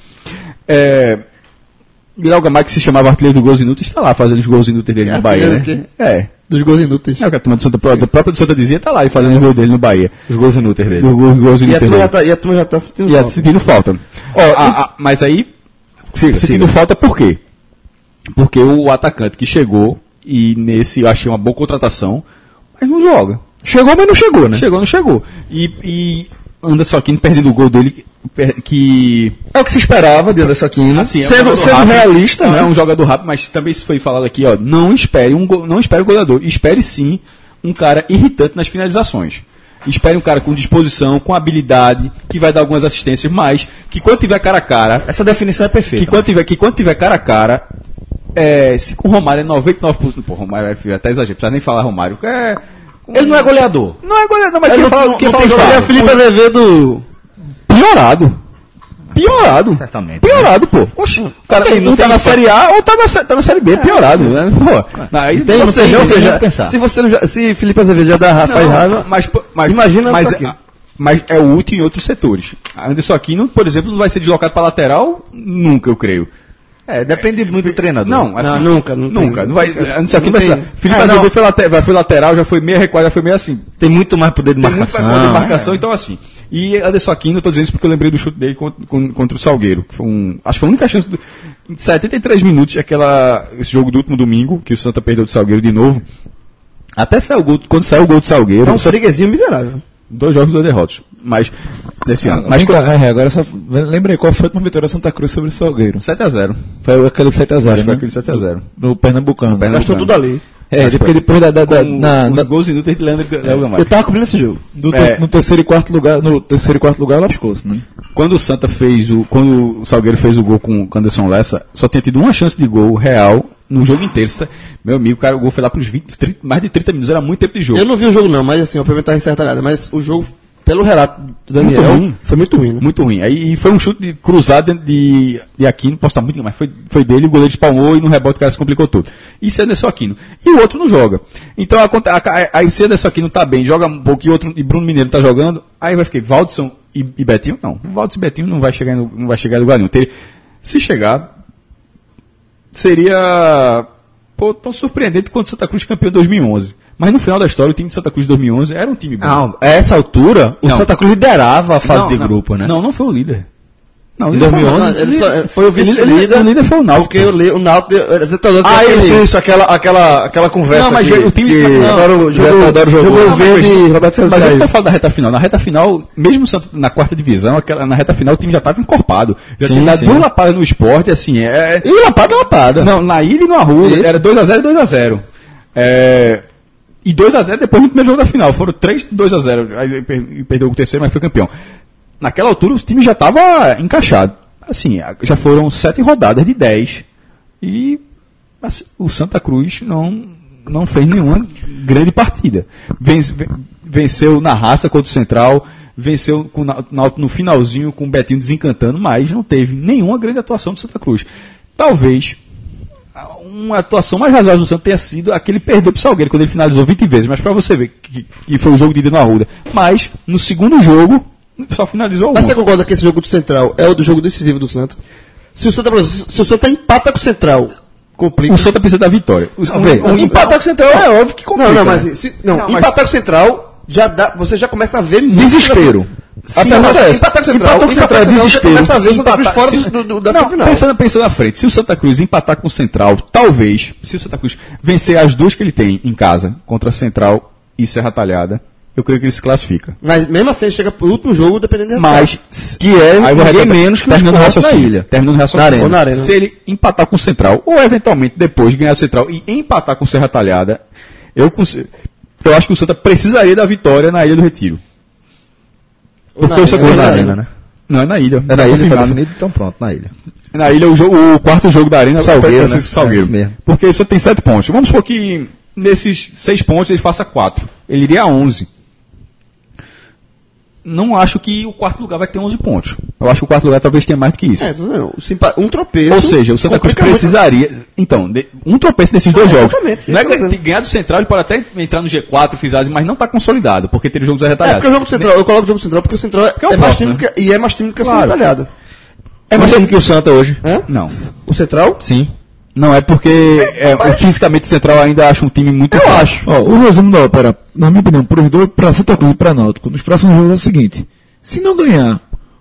É, Guilherme Gamay, que se chamava artilheiro do gols inúteis, está lá fazendo os gols inúteis dele É no Bahia, artilheiro né? É. Dos gols inúteis. É o que a turma do Santa, do próprio do Santa dizia, está lá e fazendo os gols dele no Bahia. Os gols inúteis dele. Os gols, gols E a inúteis turma dele. já tá, e a turma já tá sentindo E a- falta. sentindo falta. Ó, a- a- mas aí, Siga, sentindo siga. falta por quê? Porque o atacante que chegou e nesse eu achei uma boa contratação, mas não joga. Chegou, mas não chegou, né? Chegou, não chegou. E, e Anderson Aquino perdendo o gol dele, que... É o que se esperava de Anderson Aquino. Assim, é um sendo jogador sendo rápido, realista, não, né? É um jogador rápido, mas também se foi falado aqui, ó, não espere um go- não espere o goleador, espere sim um cara irritante nas finalizações. Espere um cara com disposição, com habilidade, que vai dar algumas assistências, mas que quando tiver cara a cara... Essa definição é perfeita. Que quando tiver, que quando tiver cara a cara, é, se com o Romário é noventa e nove por cento... Pô, Romário é até exagero, precisa nem falar Romário. É, Ele não é goleador. não é goleador, mas Ele quem não- fala, não- quem não fala tem jogador faro. é Felipe Felipe Azevedo. piorado. Piorado. Certamente. Piorado, pô. Oxi, o cara tem- não, não tá tem na que- Série A ou tá na, sé- tá na Série B, piorado. Né? Pô, aí Tem, não ou tem- seja, ou tem seja, que pensar. se você não já, se Felipe Azevedo já dá faz Não, raiva, mas, mas, imagina mas, isso aqui. mas é útil em outros setores. Anderson Aquino, por exemplo, não vai ser deslocado para lateral nunca, eu creio. É, depende muito do treinador. Não, assim, Não, nunca, não tem. nunca. Não vai, Anderson Aquino Não vai tem. ser. Felipe É, Azevedo não. foi, lateral, vai- foi lateral, já foi meia recuada, já foi meio assim. Tem muito mais poder de Tem muito marcação. mais poder de é. marcação, então assim. E Anderson Aquino, eu tô dizendo isso porque eu lembrei do chute dele contra, con- contra o Salgueiro. Que foi um, acho que foi a única chance. Do, em setenta e três minutos, aquela, esse jogo do último domingo, que o Santa perdeu do Salgueiro de novo. Até saiu o gol, quando saiu o gol do Salgueiro. é um freguesinho miserável. Dois jogos, dois derrotas. Mas, nesse ano. Mas Mas é, agora só lembrei qual foi a última vitória da Santa Cruz sobre o Salgueiro. sete a zero. Foi aquele sete a zero, Acho que foi né? aquele sete a zero. No Pernambucano. Gastou tudo ali. É, Acho porque que depois da, da, da- Com na, os na- gols inúteis de Leandro Léo Eu Gamalho. tava cobrindo esse jogo. do, é. no terceiro e quarto lugar, no terceiro e quarto lugar lascou-se, né? Quando o Santa fez o. Quando o Salgueiro fez o gol com o Anderson Lessa, só tinha tido uma chance de gol real no jogo inteiro. Isso é- Meu amigo, cara, o gol foi lá pros vinte, trinta, mais de trinta minutos, era muito tempo de jogo. Eu não vi o jogo não, mas assim, obviamente tava encertalhada, mas o jogo, pelo relato do Daniel, Muito ruim. foi muito ruim, né? Muito ruim. Aí e foi um chute de cruzado dentro de, de Aquino, posso estar muito, mas foi, foi dele, o goleiro espalmou e no rebote o cara se complicou tudo. Isso é Anderson Aquino. E o outro não joga. Então, a, a, aí se Anderson Aquino tá bem, joga um pouco e outro, e Bruno Mineiro tá jogando, aí vai ficar Valdson e, e Betinho? Não. Valdson e Betinho não vai chegar em, não vai chegar em lugar nenhum. Ter- se chegar, seria pô, tão surpreendente quanto o Santa Cruz campeão em dois mil e onze. Mas no final da história, o time de Santa Cruz de dois mil e onze era um time bom. Não, a essa altura, o Não. Santa Cruz liderava a fase Não, de não. grupo, né? Não, não foi o líder. Não, o Em líder dois mil e onze? foi o- Não, ele só- foi o Ele- ele- vice-líder. O líder foi o Náutico. Porque o, li- o Náutico, você tá dando Ah, isso, isso, aquela, aquela, aquela conversa Não, mas que, o time- que não, Teodoro- José Teodoro jogou. jogou Não, mas verde veja, e Roberto Fernandes Mas eu caiu. não tô falando da reta final. Na reta final, mesmo o Santos na quarta divisão, aquela, na reta final o time já estava encorpado. Já Sim, tinha dado sim. duas lapadas no esporte, assim, é... E lapada, lapada. Não, na ilha e no Arruda, Isso. era dois a zero e dois a zero. É... E dois a zero depois no primeiro jogo da final. Foram três dois a zero. Aí per- perdeu o terceiro, mas foi campeão. Naquela altura o time já estava encaixado. Assim, a- já foram sete rodadas de dez. E assim, o Santa Cruz não, não fez nenhuma grande partida. Vence- ven- venceu na raça contra o Central, venceu com o Nau- Náutico no finalzinho com o Betinho desencantando, mas não teve nenhuma grande atuação do Santa Cruz. Talvez uma atuação mais razoável do Santos tenha sido aquele perdeu pro Salgueiro quando ele finalizou vinte vezes, mas pra você ver que, que foi o jogo de ida no Arruda. Mas no segundo jogo só finalizou um. Mas você concorda que esse jogo do Central é o do jogo decisivo do Santa? Se o Santa, se o Santa empata com o Central, complica. O Santa precisa da vitória. O, Não, vê, um- um empatar com o Central é óbvio que complica. Não, não, mas, né? se, não, Não, mas- empatar com o Central, já dá, você já começa a ver muito- Desespero. Sim, A pergunta mas é essa. empatar com o Central, Empatar com o Central é empatar com o Central, desespero. você começa a ver o Se Santa Cruz empatar- fora se- do, do, da Não, semifinal. pensando, pensando à frente, se o Santa Cruz empatar com o Central, talvez, se o Santa Cruz vencer as duas que ele tem em casa, contra a Central e Serra Talhada, eu creio que ele se classifica. Mas mesmo assim, ele chega pro último jogo, dependendo do Mas, Que é aí eu vou ninguém repetir, menos que o terminando o Sport na raciocínio, ilha. terminando o raciocínio. Na arena. Ou na arena. Se ele empatar com o Central, ou eventualmente depois ganhar o Central e empatar com o Serra Talhada, eu, cons- eu acho que o Santa precisaria da vitória na Ilha do Retiro. Ou na Porque o Santa arena, Cruz na na arena, arena, né? Não, é na Ilha. É na ilha, tá confirmado. definido, então pronto, na ilha. Na Ilha, o, jogo, o quarto jogo da Arena Salgueiro, foi né? Salgueiro. É isso mesmo. Porque o Santa tem sete pontos. Vamos supor que nesses seis pontos ele faça quatro. Ele iria a onze. Não acho que o quarto lugar vai ter onze pontos. Eu acho que o quarto lugar talvez tenha mais do que isso. É, tô dizendo, se empa- um tropeço. Ou seja, o Santa Cruz complica muito. precisaria. Então, de- um tropeço nesses dois Ah, jogos. exatamente, Não é isso que eu tô ganhar, dizendo. ganhar do Central, ele pode até entrar no G quatro, Fizaz, mas não está consolidado, porque teria jogos É, arretalhados. porque o jogo do Central, eu coloco o jogo do Central porque o Central é, é o é mais próximo, tímido que, e é mais tímido que o Claro. Central talhado. É mais time que o Santa hoje. Hã? Não. O Central? Sim. Não, é porque é, o fisicamente o Central ainda acha um time muito Eu forte. acho. Ó, o resumo da ópera, na minha opinião, para os dois, para Santa Cruz e para Náutico, nos próximos jogos é o seguinte: se não ganhar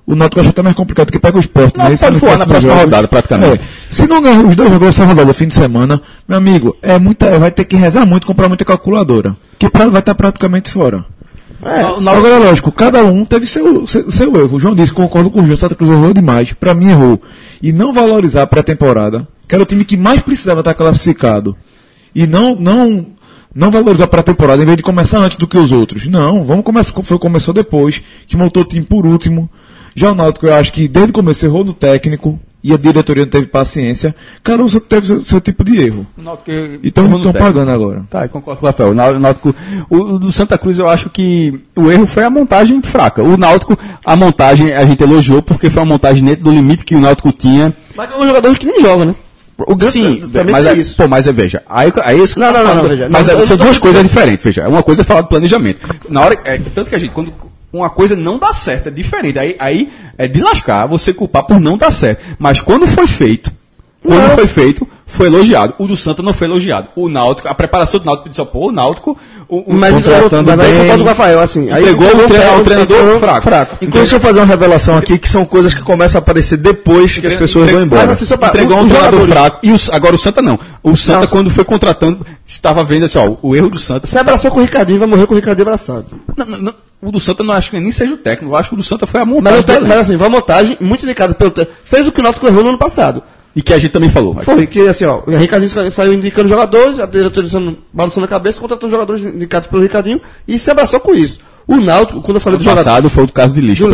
o Náutico acha até mais complicado, porque pega o Sport. Não, né? pode voar na próxima jogos. rodada, praticamente. É. Se não ganhar os dois jogos dessa rodada fim de semana, meu amigo, é muita, vai ter que rezar muito, comprar muita calculadora. Que pra, vai estar praticamente fora. É, agora é lógico, cada um teve seu, seu, seu erro. O João disse, concordo com o João, Santa Cruz errou demais. Pra mim errou. E não valorizar a pré-temporada, que era o time que mais precisava estar classificado. E não, não, não valorizar a pré-temporada em vez de começar antes do que os outros. Não, vamos começar, foi, começou depois, que montou o time por último. Já o Náutico, eu acho que desde o começo errou no técnico e a diretoria não teve paciência. Cada um teve seu, seu tipo de erro. Então estão pagando agora. Tá, eu concordo com o Rafael. O Náutico, o, o do Santa Cruz, eu acho que o erro foi a montagem fraca. O Náutico, a montagem a gente elogiou porque foi uma montagem dentro do limite que o Náutico tinha. Mas é um jogador que nem joga, né? O Sim, mas é, isso. Pô, mas é, veja, aí, aí isso não, não, não, não, veja. Mas não, é, são duas coisas diferentes, veja. Uma coisa é falar do planejamento. Na hora, é, tanto que a gente, quando uma coisa não dá certo, é diferente. Aí, aí é de lascar você culpar por não dar certo. Mas quando foi feito, quando não. foi feito, foi elogiado. O do Santa não foi elogiado. O Náutico, a preparação do Náutico disse, pô, o Náutico, o, o mas, contratando mas aí bem, concordo com o Rafael, assim. Aí entregou o, tre o treinador fraco. fraco. Inclusive, deixa eu fazer uma revelação aqui, que são coisas que começam a aparecer depois que as pessoas Entre, vão embora. Mas assim, só pra, entregou o, um treinador fraco. E o, agora o Santa não. O Santa, Nossa. quando foi contratando, estava vendo assim, ó, o erro do Santa. Você abraçou com o Ricardinho, vai morrer com o Ricardinho abraçado. Não, não, não, o do Santa não acho que nem seja o técnico. Eu acho que o do Santa foi a montagem. Mas, mas assim, foi a montagem muito indicada pelo técnico. Fez o que o Náutico errou no ano passado. E que a gente também falou. Mas... Foi, que assim, ó, o Ricardinho saiu indicando jogadores, a diretoria balançando a cabeça, contratando jogadores indicados pelo Ricardinho e se abraçou com isso. O Náutico, quando eu falei do jogador... passado foi o caso de Lisca.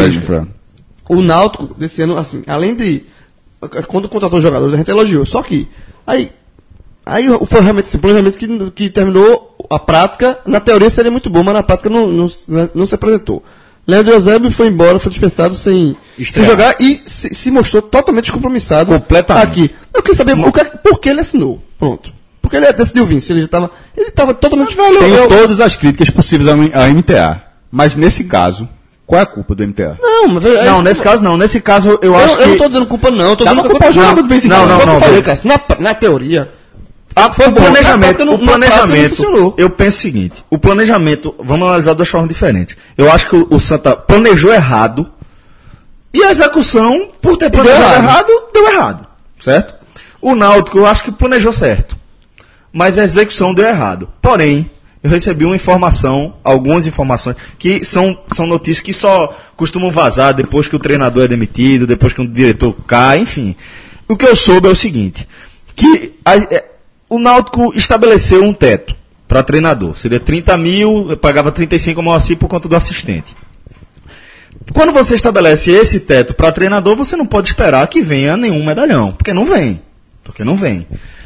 O Náutico, desse ano, assim, além de... Quando contratou os jogadores, a gente elogiou. Só que, aí, aí foi realmente esse planejamento que, que terminou a prática. Na teoria seria muito bom, mas na prática não, não, não se apresentou. Leandro Eusébio foi embora, foi dispensado sem, sem jogar e se, se mostrou totalmente descompromissado. Completamente. Aqui. Eu queria saber o que, por que ele assinou. Pronto. Porque ele decidiu vir. Se ele estava ele estava totalmente velho. Tenho eu... todas as críticas possíveis ao M T A. Mas nesse caso, qual é a culpa do M T A? Não, mas, é, não, nesse caso não. Nesse caso eu, eu acho eu, que... Eu não estou dizendo culpa não. Eu tô dizendo culpa culpa de vez em quando. Não, não, não. Falei, cara, na, na teoria... Ah, foi o bom, planejamento. Não, o planejamento, eu penso o seguinte: o planejamento, vamos analisar de duas formas diferentes. Eu acho que o, o Santa planejou errado e a execução, por ter planejado deu errado. errado, deu errado. Certo? O Náutico, eu acho que planejou certo, mas a execução deu errado. Porém, eu recebi uma informação, algumas informações, que são, são notícias que só costumam vazar depois que o treinador é demitido, depois que o diretor cai, enfim. O que eu soube é o seguinte: que a, o Náutico estabeleceu um teto para treinador. Seria trinta mil, eu pagava trinta e cinco como assim por conta do assistente. Quando você estabelece esse teto para treinador, você não pode esperar que venha nenhum medalhão. Porque não vem. Porque não vem.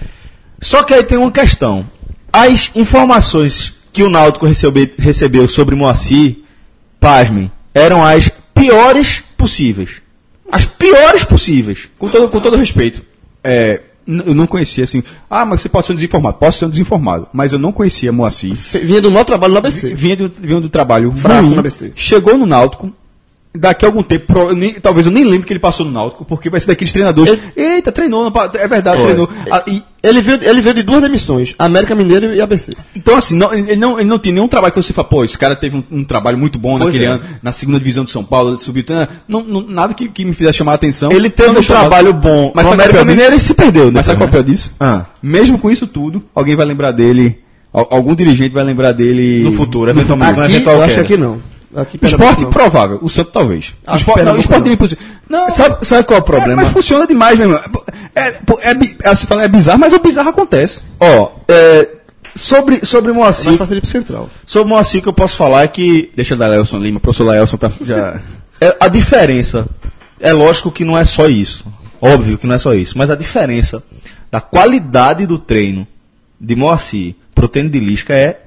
Só que aí tem uma questão. As informações que o Náutico recebeu, recebeu sobre Moacir, pasmem, eram as piores possíveis. As piores possíveis. Com todo, com todo respeito. É... Eu não conhecia assim. Ah, mas você pode ser um desinformado. Posso ser um desinformado. Mas eu não conhecia Moacir. Vinha do mau trabalho no A B C. Vinha do, vinha do trabalho fraco ruim, no A B C. Chegou no Náutico. Daqui a algum tempo, eu nem, talvez eu nem lembre que ele passou no Náutico, porque vai ser daqueles treinadores. Ele, eita, treinou, é verdade, Oi. treinou. Ah, e, ele, veio, ele veio de duas demissões, América Mineiro e A B C. Então, assim, não, ele, não, ele não tinha nenhum trabalho que você fala, pô, esse cara teve um, um trabalho muito bom pois naquele é. ano, na segunda divisão de São Paulo, ele subiu. Não, não, nada que, que me fizesse chamar a atenção. Ele teve um trabalho bom, mas o América Mineiro ele se perdeu. Mas sabe qual é o pior disso? Ah. Mesmo com isso tudo, alguém vai lembrar dele, algum dirigente vai lembrar dele no futuro, no eventualmente. Aqui, eventual eu acho que não. Aqui, o esporte não. Provável, o Santos talvez. O esporte não, o esporte não. Não, sabe, sabe qual é o problema? É, mas funciona demais, meu irmão. É, é, é, você fala, é bizarro, mas o bizarro acontece. Ó, é, sobre, sobre Moacir. Mais fácil ir pro Central. Sobre Moacir, o que eu posso falar é que. Deixa eu dar Laelson Lima, o professor Laelson tá já. É, a diferença, é lógico que não é só isso. Óbvio que não é só isso. Mas a diferença da qualidade do treino de Moacir pro treino de Lisca é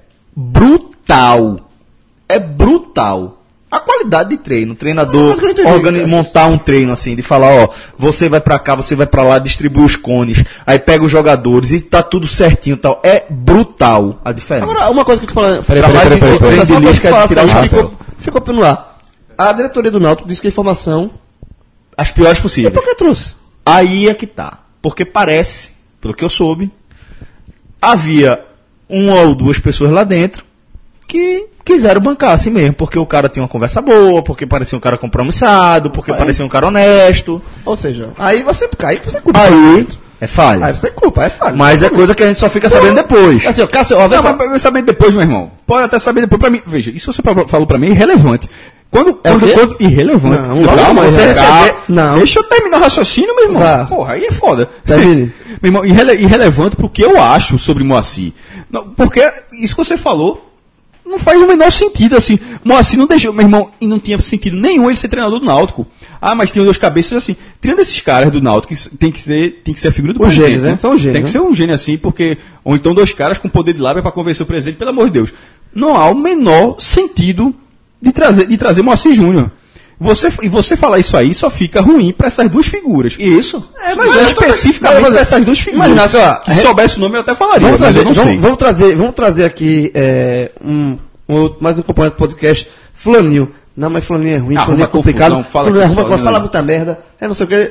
brutal. É brutal. A qualidade de treino, o treinador organi- montar um treino assim, de falar, ó, você vai pra cá, você vai pra lá, distribui os cones, aí pega os jogadores e tá tudo certinho e tal. É brutal a diferença. Agora, uma coisa que tu fala, peraí, peraí, peraí, peraí, peraí, treino de Lisca é de tirar o ficou, ficou pelo ar. A diretoria do Náutico disse que a informação as piores possíveis. E por que trouxe? Aí é que tá. Porque parece, pelo que eu soube, havia uma ou duas pessoas lá dentro que quiseram bancar assim mesmo, porque o cara tinha uma conversa boa, porque parecia um cara compromissado, porque Aí. parecia um cara honesto. Ou seja, aí você cai, você culpa. Aí é falha. Aí você culpa, é falha. Mas é coisa que a gente só fica sabendo depois. Assim, ó, Cássio, ó, vê Não, só. mas saber depois, meu irmão. Pode até saber depois pra mim. Veja, isso você falou pra mim é irrelevante. Quando, É o quando, quê? quando irrelevante. Não, Calma, calma, você é- receber. não. Deixa eu terminar o raciocínio, meu irmão. Vá. Porra, aí é foda. Termine. Meu irmão, irrele- irrelevante pro que eu acho sobre Moacir. Não, porque isso que você falou não faz o menor sentido, assim. Moacir não deixou, meu irmão, e não tinha sentido nenhum ele ser treinador do Náutico. Ah, mas tem duas cabeças, assim. Tirando esses caras do Náutico, isso tem que ser, tem que ser a figura do Os presidente. gênios, né? São os gênios, Tem que né? ser um gênio assim, porque. Ou então dois caras com poder de lábia para convencer o presidente, pelo amor de Deus. Não há o menor sentido de trazer, de trazer Moacir Júnior. Você, e você falar isso aí só fica ruim para essas duas figuras. Isso. É, mas é especificamente Mas, para essas duas figuras. Imagina, assim, ó, que se soubesse o nome eu até falaria, Vamos mas trazer, eu não vamos, sei. vamos trazer, vamos trazer aqui é, um, um outro- mais um componente do podcast, Flaninho. Não, mas Flaninho é ruim, Arruma Flaninho é complicado. confusão, fala Flaninho que arruma, só, fala, né? fala muita merda, é não sei o que.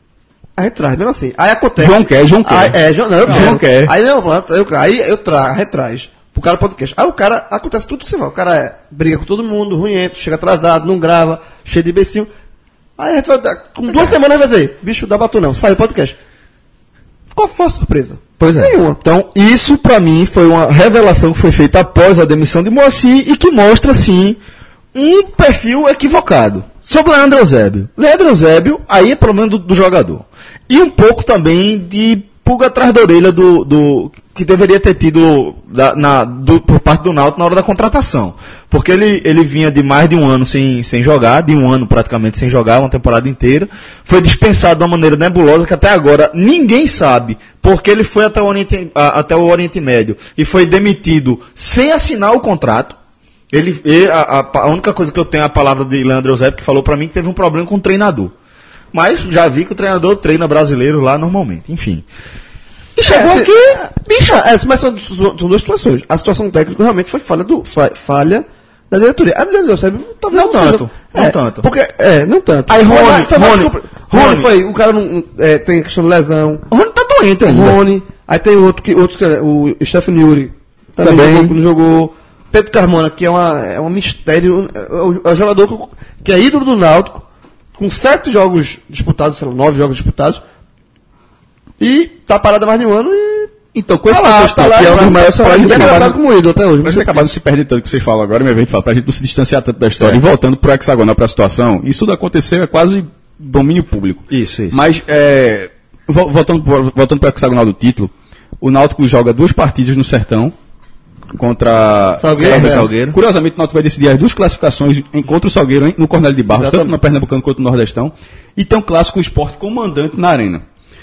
Aí traz, mesmo assim. Aí acontece. João quer, João quer. Aí, é, João, não, eu João quero. quer. Aí não, eu, aí eu trago, retraz. Pro cara podcast. Aí o cara, acontece tudo que você fala. O cara é, briga com todo mundo, ruimento, chega atrasado, não grava, cheio de imbecil. Aí a gente vai dar, com duas semanas vai dizer, bicho, dá batu não, sai o podcast. Qual foi a surpresa? Pois é. Nenhuma. Então, isso pra mim foi uma revelação que foi feita após a demissão de Moacir e que mostra, sim, um perfil equivocado. Sobre o Leandro Eusébio. Leandro Eusébio, aí é problema do, do jogador. E um pouco também de pulga atrás da orelha do, do que deveria ter tido da, na, do, por parte do Náutico na hora da contratação. Porque ele, ele vinha de mais de um ano sem, sem jogar, de um ano praticamente sem jogar, uma temporada inteira. Foi dispensado de uma maneira nebulosa que até agora ninguém sabe porque ele foi até o Oriente, a, até o Oriente Médio e foi demitido sem assinar o contrato. Ele, ele a, a, a única coisa que eu tenho é a palavra de Leandro Eusébio, que falou pra mim que teve um problema com o treinador. Mas já vi que o treinador treina brasileiro lá normalmente. Enfim. E chegou É, aqui, bicho, é, mas são, são duas situações. A situação técnica realmente foi falha, do, fa- falha da diretoria. A diretoria talvez Não seja- tanto, não é, tanto. Porque, é, não tanto. Aí, Rony, Mas foi mais Rony, compli- Rony Rony. foi, o cara não, é, tem questão de lesão. o Rony tá doente ainda. Rony, aí tem outro que, outro que o Stephen Yuri também, Também. Jogou, não jogou. Pedro Carmona, que é, uma, é um mistério, é, o- é o jogador que, que é ídolo do Náutico, com sete jogos disputados, sei lá, nove jogos disputados, e tá parado há mais de um ano e Então, com esse tá lá, contexto, tá lá, que é um dos maiores pra salários gente do é mercado. tratado como ídolo até hoje. Mas Mas acabar não se perdendo tanto que vocês falam agora, minha vez de falar, pra gente não se distanciar tanto da história. É. E voltando pro hexagonal, pra situação, isso tudo aconteceu, é quase domínio público. Isso, isso. Mas, é, vo- voltando, pro- voltando pro hexagonal do título, o Náutico joga duas partidas no Sertão, contra Salgueiro, Salgueiro. é. Salgueiro. Curiosamente, o Náutico vai decidir as duas classificações em- contra o Salgueiro, hein, no Cornélio de Barros, Exatamente. tanto no Pernambucano quanto no Nordestão. E tem um clássico Sport com o mandante na arena.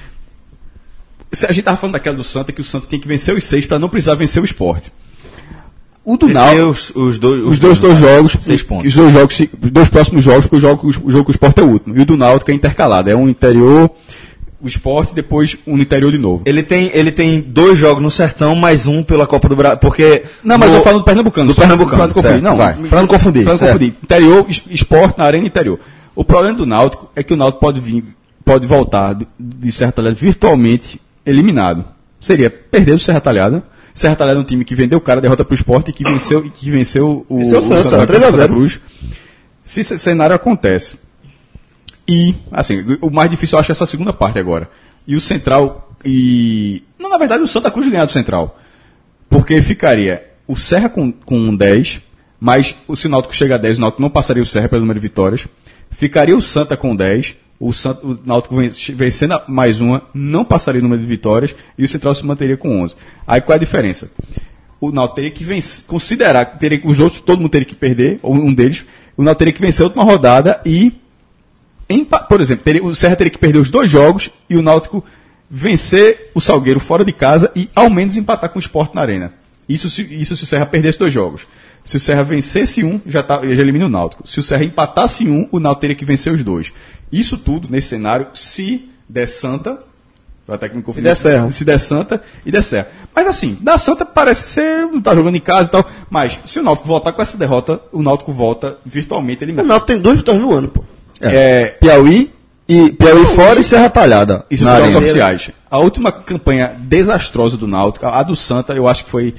Se a gente estava falando daquela do Santa, que o Santa tem que vencer os seis para não precisar vencer o Sport. O do Náutico, os, os dois, os dois, dois jogos, seis pontos. os dois jogos, os dois próximos jogos, porque o jogo, o jogo com o Sport é o último. E o do Náutico é intercalado, é um interior, o Sport e depois um no interior de novo. Ele tem, ele tem dois jogos no Sertão, mais um pela Copa do Brasil. Porque. Não, mas no- eu falo do Pernambucano. Do só, Pernambucano, Pra não confundir. certo, Não, vai. Pra não confundir, Pra não certo. confundir. Interior, es- esporte na arena interior. O problema do Náutico é que o Náutico pode vir, pode voltar de, de Serra Talhada virtualmente eliminado. Seria perder o Serra Talhada. Serra Talhada é um time que vendeu o cara, derrota pro Sport e que venceu, e que venceu o, Venceu o Santos, Santa três a zero. Santa Cruz. Se esse cenário acontece. E, assim, o mais difícil eu acho essa segunda parte agora. E o Central. E. Não, na verdade, o Santa Cruz ganhar do Central. Porque ficaria o Serra com, com dez, mas se o Náutico chega a dez, o Náutico não passaria o Serra pelo número de vitórias. Ficaria o Santa com dez, o, Santa, o Náutico ven- vencendo a- mais uma, não passaria o número de vitórias, e o Central se manteria com onze. Aí qual é a diferença? O Náutico teria que vencer, considerar, teria, que- os outros, todo mundo teria que perder, ou um deles, o Náutico teria que vencer a última rodada e, empa- por exemplo, teria- o Serra teria que perder os dois jogos e o Náutico vencer o Salgueiro fora de casa e ao menos empatar com o Sport na arena. Isso se, isso se o Serra perdesse dois jogos. Se o Serra vencesse um, já, tá, já elimina o Náutico. Se o Serra empatasse um, o Náutico teria que vencer os dois. Isso tudo, nesse cenário, se der Santa, vou até que me confundir, der Serra. se der Santa e der Serra. Mas assim, da Santa parece ser, não tá jogando em casa e tal, mas se o Náutico voltar com essa derrota, o Náutico volta virtualmente o eliminado. Náutico tem dois vitórias no ano, pô. É, Piauí e Piauí fora e Serra Talhada. Isso na nos jogos arena. oficiais. A última campanha desastrosa do Náutico, a do Santa, eu acho que foi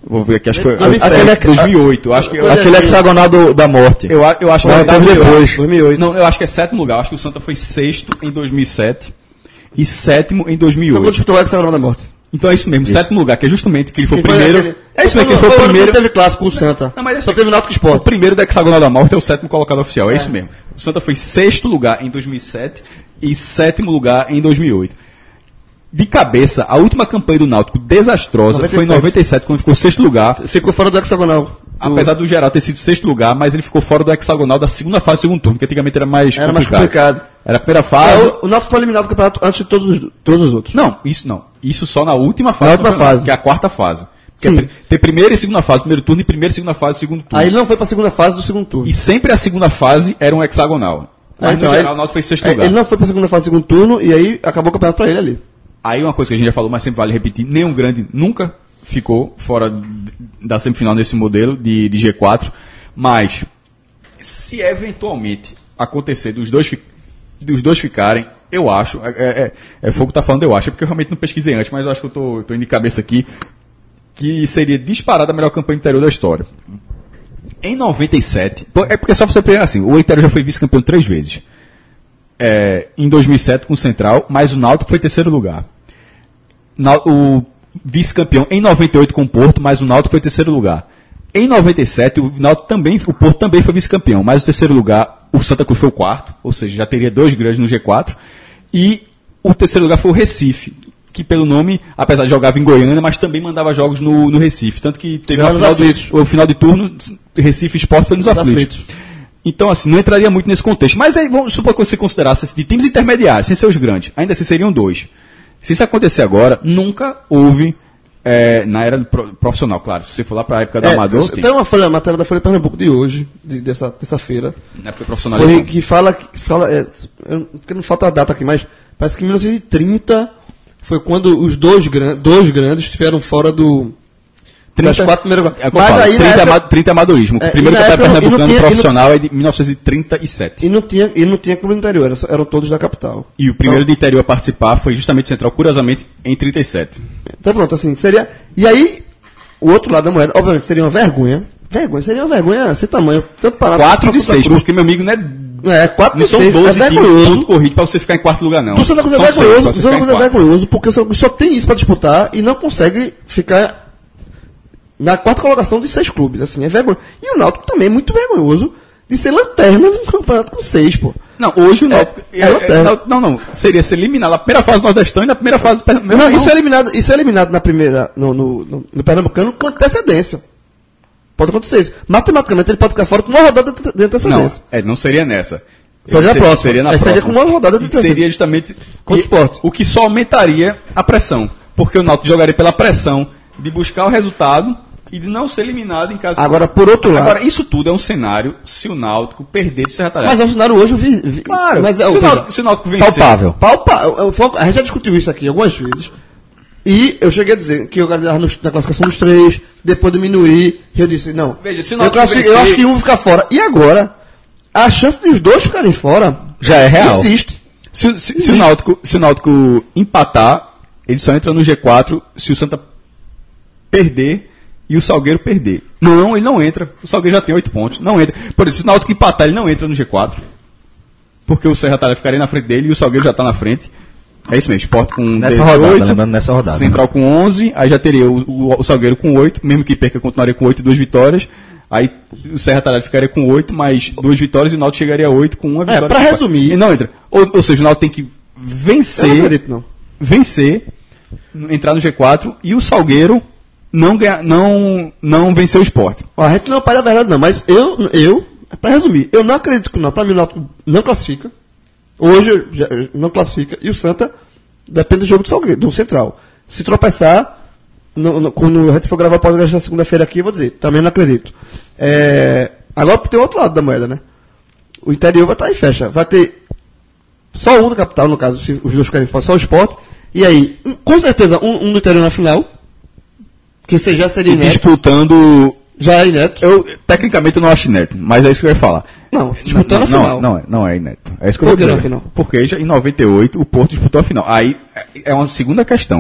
Vou ver aqui, acho que foi dois mil e sete, aquele, dois mil e oito. Acho que, aquele hexagonal do, da morte. Eu, eu acho que Não, é teve depois. dois mil e oito. Não, eu acho que é sétimo lugar. Acho que o Santa foi sexto em dois mil e sete e sétimo em dois mil e Quando oito. disputou o hexagonal da morte. Então é isso mesmo, Isso. sétimo lugar, que é justamente que ele foi o Que foi primeiro. aquele- É isso mesmo, que ele Foi foi o o ano que primeiro. teve clássico com o Santa. Não, mas é Só assim, teve Náutico O Sport. primeiro do hexagonal da morte é o sétimo colocado oficial, é, isso mesmo. O Santa foi sexto lugar em dois mil e sete e sétimo lugar em dois mil e oito. De cabeça, a última campanha do Náutico desastrosa noventa e foi em sete. noventa e sete, quando ficou sexto lugar. Ficou fora do hexagonal. Do- Apesar do geral ter sido sexto lugar, mas ele ficou fora do hexagonal da segunda fase do segundo turno, que antigamente era mais Era mais complicado. complicado. Era a primeira Ah, fase. o, o Náutico foi eliminado do campeonato antes de todos os, todos os outros. Não, isso não. Isso só na última fase. Na do última campeonato, fase. Que é a quarta fase. Que Sim. é, pri- tem primeira e segunda fase, primeiro turno, e primeira e segunda fase, segundo turno. Aí ele não foi pra segunda fase do segundo turno. E sempre a segunda fase era um hexagonal. Mas Ah, então, no geral aí- o Náutico foi sexto É, lugar. ele não foi pra segunda fase do segundo turno e aí acabou o campeonato pra ele ali. Aí uma coisa que a gente já falou, mas sempre vale repetir, nenhum grande nunca ficou fora d- da semifinal nesse modelo de, de G quatro, mas se eventualmente acontecer dos dois, fi- dos dois ficarem, eu acho, é, é, é Fogo tá falando eu acho, é porque eu realmente não pesquisei antes, mas eu acho que eu tô, eu tô indo de cabeça aqui, que seria disparada a melhor campanha interior da história. Em noventa e sete, pô, é porque só você pegar assim, o Interior já foi vice-campeão três vezes. É, em dois mil e sete com o Central, mas o Náutico foi terceiro lugar. Na- o vice-campeão em noventa e oito com o Porto, mas o Náutico foi terceiro lugar. Em noventa e sete, o Náutico também, o Porto também foi vice-campeão, mas o terceiro lugar, o Santa Cruz foi o quarto, ou seja, já teria dois grandes no G quatro. E o terceiro lugar foi o Recife, que pelo nome, apesar de jogava em Goiânia, mas também mandava jogos no, no Recife. Tanto que teve Ganhou uma nos final aflitos. de, o final de turno, Recife Sport foi nos Nos aflitos. aflitos. Então, assim, não entraria muito nesse contexto. Mas aí, vamos supor que você considerasse assim, de times intermediários, sem ser os grandes. Ainda assim seriam dois. Se isso acontecer agora, nunca houve, é, na era do pro- profissional, claro. Se você for lá para a época do É, Amador, tem tem, uma folha, matéria da Folha de Pernambuco de hoje, de, dessa terça-feira, na época profissional. foi não. que fala, que fala é, eu- porque não falta a data aqui, mas parece que em mil novecentos e trinta foi quando os dois, gran, dois grandes estiveram fora do das quatro primeiras. É o que eu Mas falo, aí na trinta, época- ama- trinta é amadorismo. É, O primeiro e na campeonato época- e não pernambucano tinha- e não- profissional é de mil novecentos e trinta e sete. E não tinha, e não tinha clube do interior, era só- eram todos da capital. E o primeiro de interior a participar foi justamente Central, curiosamente, em trinta e sete. Então pronto, assim, seria. E aí, o outro lado da moeda, obviamente, seria uma vergonha. Vergonha, seria uma vergonha sem tamanho. Tanto para quatro de seis, porque, meu amigo, não é... É, quatro Não de são seis. doze é times vergonhoso. ponto corrido pra você ficar em quarto lugar, não. O Santa Cruz é São seis, vergonhoso, pra o você Santa ficar em Cruz é quarto. vergonhoso porque o Santa Cruz só tem isso pra disputar e não consegue ficar na quarta colocação de seis clubes, assim, é vergonha. E o Náutico também é muito vergonhoso de ser lanterna num campeonato com seis, pô. Não, hoje o Náutico... é é- é- lanterna. não, não, seria ser eliminado na primeira fase do Nordestão e na primeira fase do Pernambuco. Não, isso é eliminado, isso é eliminado na primeira, no, no, no, no Pernambucano com antecedência. Pode acontecer isso. Matematicamente ele pode ficar fora com uma rodada de de Não, antecedência. é, não seria nessa. Seria na próxima. Seria na É, seria próxima. com uma rodada de E terceiro. seria justamente Contra o e- Sport. o que só aumentaria a pressão. Porque o Náutico jogaria pela pressão de buscar o resultado e de não ser eliminado em caso... Agora, por outro lado... Agora, isso tudo é um cenário se o Náutico perder do Serra Talhada. Mas é um cenário hoje... Vi, vi, Claro, mas é, se, o veja, Náutico, se o Náutico vencer... Palpável. Palpa, eu- eu- a gente já discutiu isso aqui algumas vezes. E eu cheguei a dizer que eu ganhava na classificação dos três, depois diminuir. E eu disse, não. Veja, se o eu, Náutico classifico- eu vencer- acho que um vai ficar fora. E agora, a chance dos dois ficarem fora Já é real. existe. Se, se- se o Náutico, se o Náutico empatar, ele só entra no G quatro se o Santa perder e o Salgueiro perder. Não, ele não entra. O Salgueiro já tem oito pontos. Não entra. Por isso, se o Náutico empatar, ele não entra no G quatro. Porque o Serra Talhada ficaria na frente dele e o Salgueiro já está na frente. É isso mesmo. Sport com Nessa dezoito, rodada, lembrando nessa rodada. Central com onze, aí já teria o, o, o Salgueiro com oito, mesmo que perca, continuaria com oito e duas vitórias. Aí o Serra Talhada ficaria com oito, mais duas vitórias e o Náutico chegaria a oito com uma vitória. pra resumir- Ele não entra. Ou, ou seja, o Náutico tem que Eu não vencer, acredito, não. vencer, entrar no G quatro e o Salgueiro não, ganhar, não, não vencer o Sport. Ó, a gente não para a verdade, não. Mas eu, eu pra resumir, eu não acredito que não. Pra mim, o Náutico não classifica. Hoje já, não classifica. E o Santa depende do jogo do Salgueiro, do Central. Se tropeçar, no, no, quando a gente for gravar o podcast na segunda-feira aqui, eu vou dizer, também não acredito. É, agora tem o outro lado da moeda, né? O interior vai estar em festa. Vai ter só um da capital, no caso, se os dois querem fora, só o Sport. E aí, um- com certeza, um, um do interior na final. Que você já seria E inédito. disputando. Já é inédito. Eu, tecnicamente eu não acho inédito, mas é isso que eu ia falar. Não, disputando não, a final. Não, não, é, não é inédito. É isso que eu Por vou que dizer. na final? Porque já em noventa e oito o Porto disputou a final. Aí é- é uma segunda questão.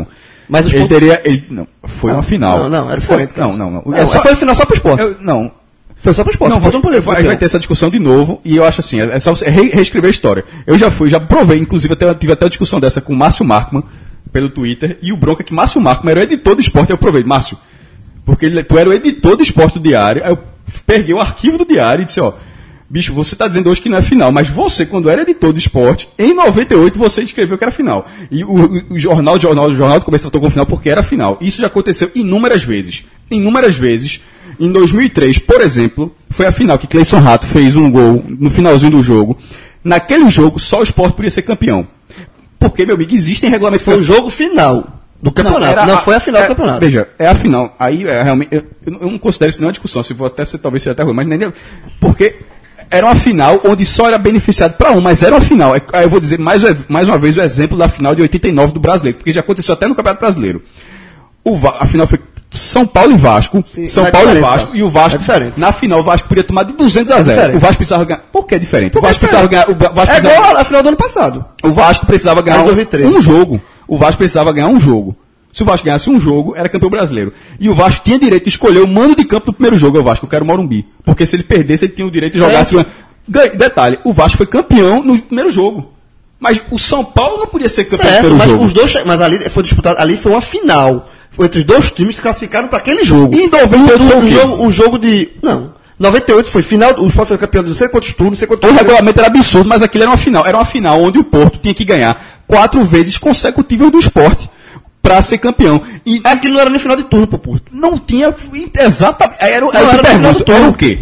Mas os ele pontos... teria. Ele, não, foi não, uma final. Não, não, era diferente. Não, não, não. não É só, foi a final só pro esporte. Eu, não. Foi só pro esporte. Não, vai, não vai, vai ter essa discussão de novo, e eu acho assim, é só você re reescrever a história. Eu já fui, já provei, inclusive até, tive até uma discussão dessa com o Márcio Markman, pelo Twitter, e o bronca que Márcio Markman era o editor do esporte, eu provei, Márcio, porque ele, tu era o editor do esporte do diário, aí eu peguei o arquivo do diário e disse, ó, bicho, você tá dizendo hoje que não é final, mas você, quando era editor do esporte, em noventa e oito você escreveu que era final. E o, o, o jornal, o jornal, o jornal do começo tratou como final porque era final. Isso já aconteceu inúmeras vezes. Inúmeras vezes. Em dois mil e três, por exemplo, foi a final que Cleison Rato fez um gol no finalzinho do jogo. Naquele jogo, só o Sport podia ser campeão. Porque, meu amigo, existem regulamentos... Foi o jogo final do campeonato. Não, não a, foi a final é, do campeonato. Veja, é a final. Aí, é, realmente, eu, eu não considero isso nenhuma discussão. Se vou até ser, talvez seja até ruim, mas nem... Porque era uma final onde só era beneficiado para um, mas era uma final. Aí eu vou dizer mais, mais uma vez o exemplo da final de oitenta e nove do Brasileiro, porque já aconteceu até no Campeonato Brasileiro. O, a final foi São Paulo e Vasco. Sim, São é Paulo e Vasco. E o Vasco, é na final, o Vasco podia tomar de duzentos a zero. É o Vasco precisava ganhar. Por que é diferente? Por o Vasco é precisava ganhar. O Vasco é precisava... igual a final do ano passado. O Vasco precisava ganhar um, um jogo. O Vasco precisava ganhar um jogo. Se o Vasco ganhasse um jogo, era campeão brasileiro. E o Vasco tinha direito de escolher o mando de campo do primeiro jogo. É o Vasco, eu quero o Morumbi. Porque se ele perdesse, ele tinha o direito de jogar. Se... Detalhe, o Vasco foi campeão no primeiro jogo. Mas o São Paulo não podia ser campeão certo, no primeiro mas jogo. Os dois, mas ali foi disputado, ali foi uma final. Foi entre os dois times que classificaram para aquele jogo. E em noventa e oito foi o um quê? jogo, um jogo de... Não. noventa e oito foi final, o Sport foi campeão de não sei quantos turnos, não sei quantos O turnos. regulamento era absurdo, mas aquilo era uma final. Era uma final onde o Porto tinha que ganhar quatro vezes consecutivas do Sport para ser campeão. E aquilo não era nem final de turno pro Porto. Não tinha... Exatamente. Era, não, era, era, final do turno. Era o quê?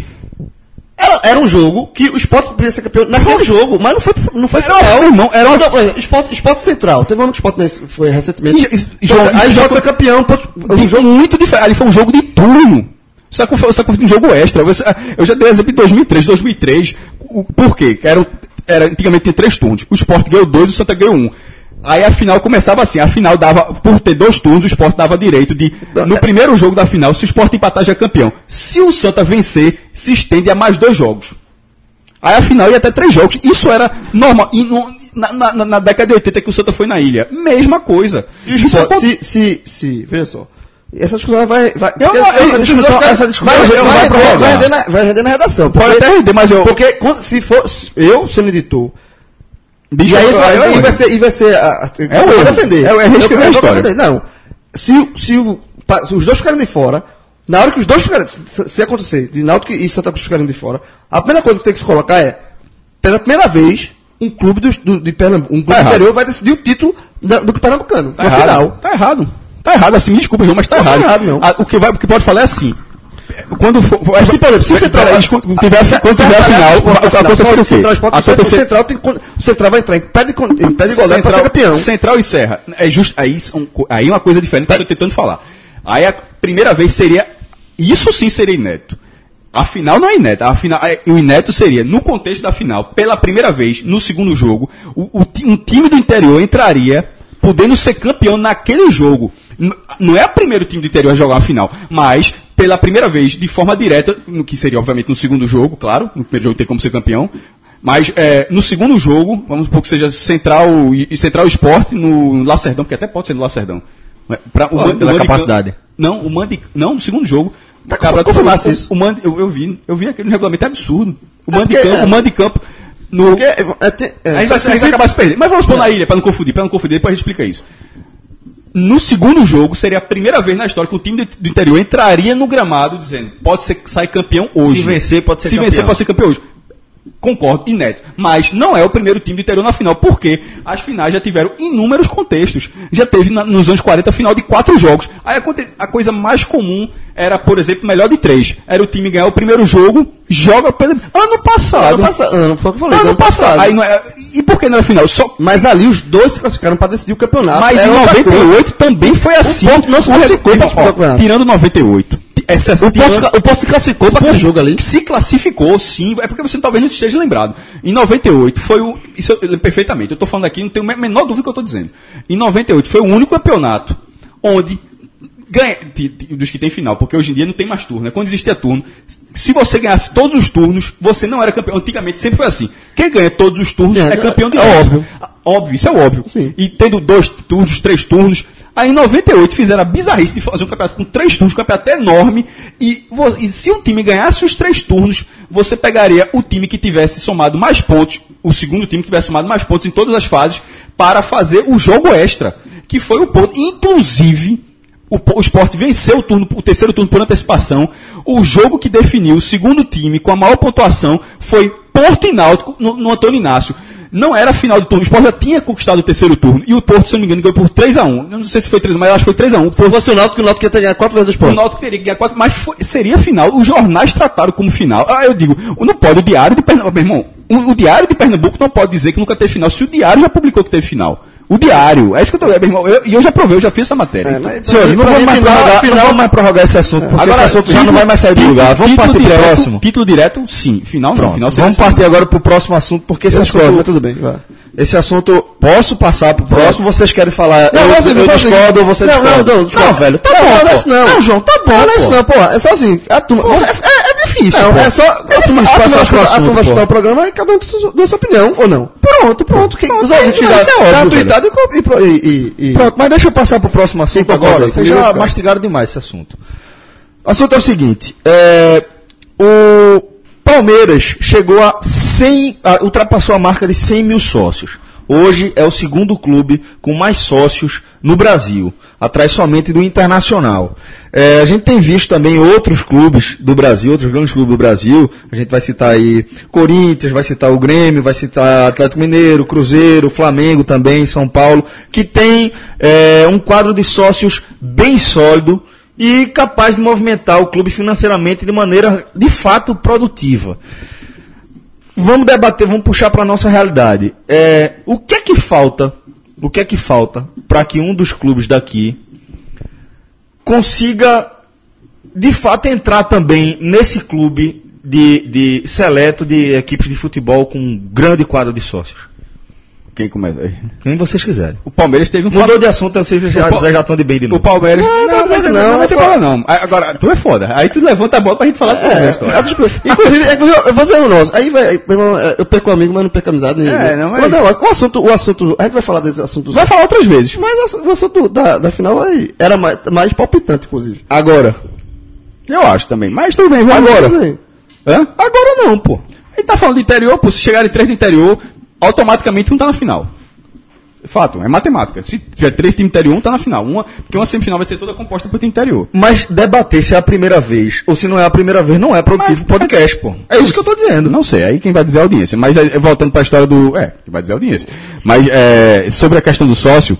Era, era um jogo que o Sport podia ser campeão naquele jogo, mas não foi, não foi era final. Irmão, era uma... Sport, Sport Central. Teve um ano que o Sport foi recentemente. E, João, aí o Sport foi campeão. Um jogo muito diferente. Ali foi um jogo de turno. Você está confundindo um jogo extra. Eu já dei exemplo em dois mil e três. dois mil e três, por quê? Era, era, antigamente tinha três turnos. O Sport ganhou dois e o Santa ganhou um. Aí a final começava assim, a final dava, por ter dois turnos, o Sport dava direito de, no primeiro jogo da final, se o Sport empatar já é campeão. Se o Santa vencer, se estende a mais dois jogos. Aí a final ia até três jogos. Isso era normal. E no, na, na, na década de oitenta que o Santa foi na ilha. Mesma coisa. Se, Sport, se, se, se, veja só. Essa discussão vai... vai eu, eu, essa, essa discussão, essa discussão vai, vai, vai, vai, vai, render na, vai render na redação. Pode até render, mas eu... Porque quando, se for... Eu, sendo editor... Bicho, e aí eu, vai, eu, eu, e vai ser... E vai ser a, é eu vou defender. É, é reescrever a história. Defender. Não. Se, se, o, se os dois ficarem de fora... Na hora que os dois ficarem... Se, se acontecer, de Náutico e Santa Cruz ficarem de fora... A primeira coisa que tem que se colocar é... Pela primeira vez... Um clube do, do, de Pernambuco... Um clube tá do interior vai decidir o título da, do Pernambucano. Tá no errado. Final. Tá errado. Tá errado, assim, me desculpa, João, mas tá não errado. Tá errado não. Ah, o, que vai, o que pode falar é assim. Quando for. for se, por exemplo, se o Central. Quando tiver, quando tiver a final, acontecer o quê? O Central, tem, o Central vai entrar em pé de, em pé de igualdade para ser campeão. Central e Serra. É just, aí, aí uma coisa diferente que eu estou tentando falar. Aí a primeira vez seria. Isso sim seria inédito. A final não é inédita. A final, o inédito seria, no contexto da final, pela primeira vez, no segundo jogo, o, o, um time do interior entraria podendo ser campeão naquele jogo. Não é o primeiro time do interior a jogar uma final, mas pela primeira vez, de forma direta, no que seria obviamente no segundo jogo, claro, no primeiro jogo tem como ser campeão, mas é, no segundo jogo, vamos supor que seja Central e Central Sport no Lacerdão, porque até pode ser no Lacerdão. Pra, o Pô, pela capacidade. Não, o Mandi, não, no segundo jogo. Tá, cara, confirmasse isso. O Mandi, eu, eu vi, eu vi aquele regulamento, é absurdo. O Mandi é Campo, é. o Mandi Campo no porque, é, é, é, a gente vai, se, vai acabar se perdendo. Mas vamos pôr na ilha, para não confundir, para não confundir, depois a gente explica isso. No segundo jogo, seria a primeira vez na história que o time do interior entraria no gramado dizendo, pode ser que saia campeão hoje. Se vencer, pode ser Se campeão. vencer, pode ser campeão hoje. Concordo, inédito. Mas não é o primeiro time do interior na final, porque as finais já tiveram inúmeros contextos. Já teve na, nos anos quarenta a final de quatro jogos. Aí a, a coisa mais comum era, por exemplo, melhor de três. Era o time ganhar o primeiro jogo, joga pelo... Ano passado. Ano passado, ano, foi o que eu falei. Ano, ano passado. passado. Aí não é, e por que não era final? Só... Mas ali os dois se classificaram para decidir o campeonato. Mas em noventa e oito também foi assim. O ponto não se classificou para o campeonato. Tirando noventa e oito. Essa, o, tirando... ponto, o ponto se classificou para aquele jogo ali? Se classificou, sim. É porque você talvez não esteja lembrado. Em noventa e oito foi o... Isso eu, perfeitamente. Eu estou falando aqui, não tenho a menor dúvida do que eu estou dizendo. Em noventa e oito foi o único campeonato onde... Ganha, dos que tem final, porque hoje em dia não tem mais turno. Né? Quando existia turno, se você ganhasse todos os turnos, você não era campeão. Antigamente sempre foi assim. Quem ganha todos os turnos é, é campeão de é óbvio. Óbvio, isso é óbvio. Sim. E tendo dois turnos, três turnos, Aí em noventa e oito fizeram a bizarrice de fazer um campeonato com três turnos, um campeonato anorme, e, e se o time ganhasse os três turnos, você pegaria o time que tivesse somado mais pontos, o segundo time que tivesse somado mais pontos em todas as fases, para fazer o jogo extra, que foi o ponto. Inclusive, o, o Sport venceu o, turno, o terceiro turno por antecipação. O jogo que definiu o segundo time com a maior pontuação foi Porto e Náutico no, no Antônio Inácio. Não era a final do turno. O Sport já tinha conquistado o terceiro turno. E o Porto, se não me engano, ganhou por três a um. Eu não sei se foi três a um, mas eu acho que foi três a um. Se fosse o Náutico, o Náutico ia ter ganhado quatro vezes o Sport. O Náutico teria que ganhar quatro, mas foi, seria final. Os jornais trataram como final. Ah, eu digo, não pode o Diário de Pernambuco, meu irmão, o, o Diário de Pernambuco não pode dizer que nunca teve final, se o Diário já publicou que teve final. O Diário, é isso que eu tô dizendo, meu irmão. E eu, eu já provei, eu já fiz essa matéria. É, mas, senhor, não vamos mais, prorrogar, final, não vamos mais prorrogar esse assunto, porque agora, esse assunto título, já não vai mais sair do lugar. Vamos partir para o próximo. Título direto, sim. Final não. Final vamos partir agora para o próximo assunto, porque esse eu assunto... Discordo, mas tudo bem, vai. Esse assunto, posso passar pro próximo? Vocês querem falar? Não, eu, assim, eu discordo ou você não, discorda? Não, não, não, não, velho, tá não, bom. Não, não, isso não. Não, João, tá bom. Não, não é isso não, porra. É só assim, a turma. Porra, é, é, é difícil. Não, porra. é só. A turma vai escutar o programa e cada um deu sua opinião, ou não? Pronto, pronto. Quem os ouvintes da gratuidade e. Pronto, mas deixa eu passar pro próximo assunto agora. Vocês já mastigaram demais esse assunto. O assunto é o seguinte: é, o Palmeiras chegou a cem, a, ultrapassou a marca de cem mil sócios. Hoje é o segundo clube com mais sócios no Brasil, atrás somente do Internacional. É, a gente tem visto também outros clubes do Brasil, outros grandes clubes do Brasil, a gente vai citar aí Corinthians, vai citar o Grêmio, vai citar Atlético Mineiro, Cruzeiro, Flamengo também, São Paulo, que tem é, um quadro de sócios bem sólido e capaz de movimentar o clube financeiramente de maneira, de fato, produtiva. Vamos debater, vamos puxar para a nossa realidade. É, o que é que falta, o que é que falta para que um dos clubes daqui consiga, de fato, entrar também nesse clube de, de seleto de equipes de futebol com um grande quadro de sócios? Quem começa aí? Quem vocês quiserem. O Palmeiras teve um... Mudou de assunto, vocês já, pa... já estão de bem de novo. O Palmeiras... Não, não, não, não, não, não, não, não, só... não. Agora, tu é foda. Aí tu levanta a bola pra gente falar do é, Palmeiras. Inclusive, eu vou dizer um negócio. Aí vai, eu perco o amigo, mas não perco a amizade. É, não é. O assunto, o assunto, a gente vai falar desse assunto. Vai falar outras vezes. Mas o assunto da, da final aí era mais, mais palpitante, inclusive. Agora. Eu acho também. Mas tudo bem, vamos agora. Também. Hã? Agora não, pô. A gente tá falando do interior, pô. Se chegarem três do interior, automaticamente um tá na final. Fato, é matemática. Se tiver três times interior, um tá na final. Uma, porque uma semifinal vai ser toda composta por time interior. Mas debater se é a primeira vez ou se não é a primeira vez não é produtivo pro podcast, pô. É isso que eu tô dizendo. Não sei, aí quem vai dizer é a audiência. Mas é, voltando pra história do... É, quem vai dizer é a audiência. Mas é, sobre a questão do sócio,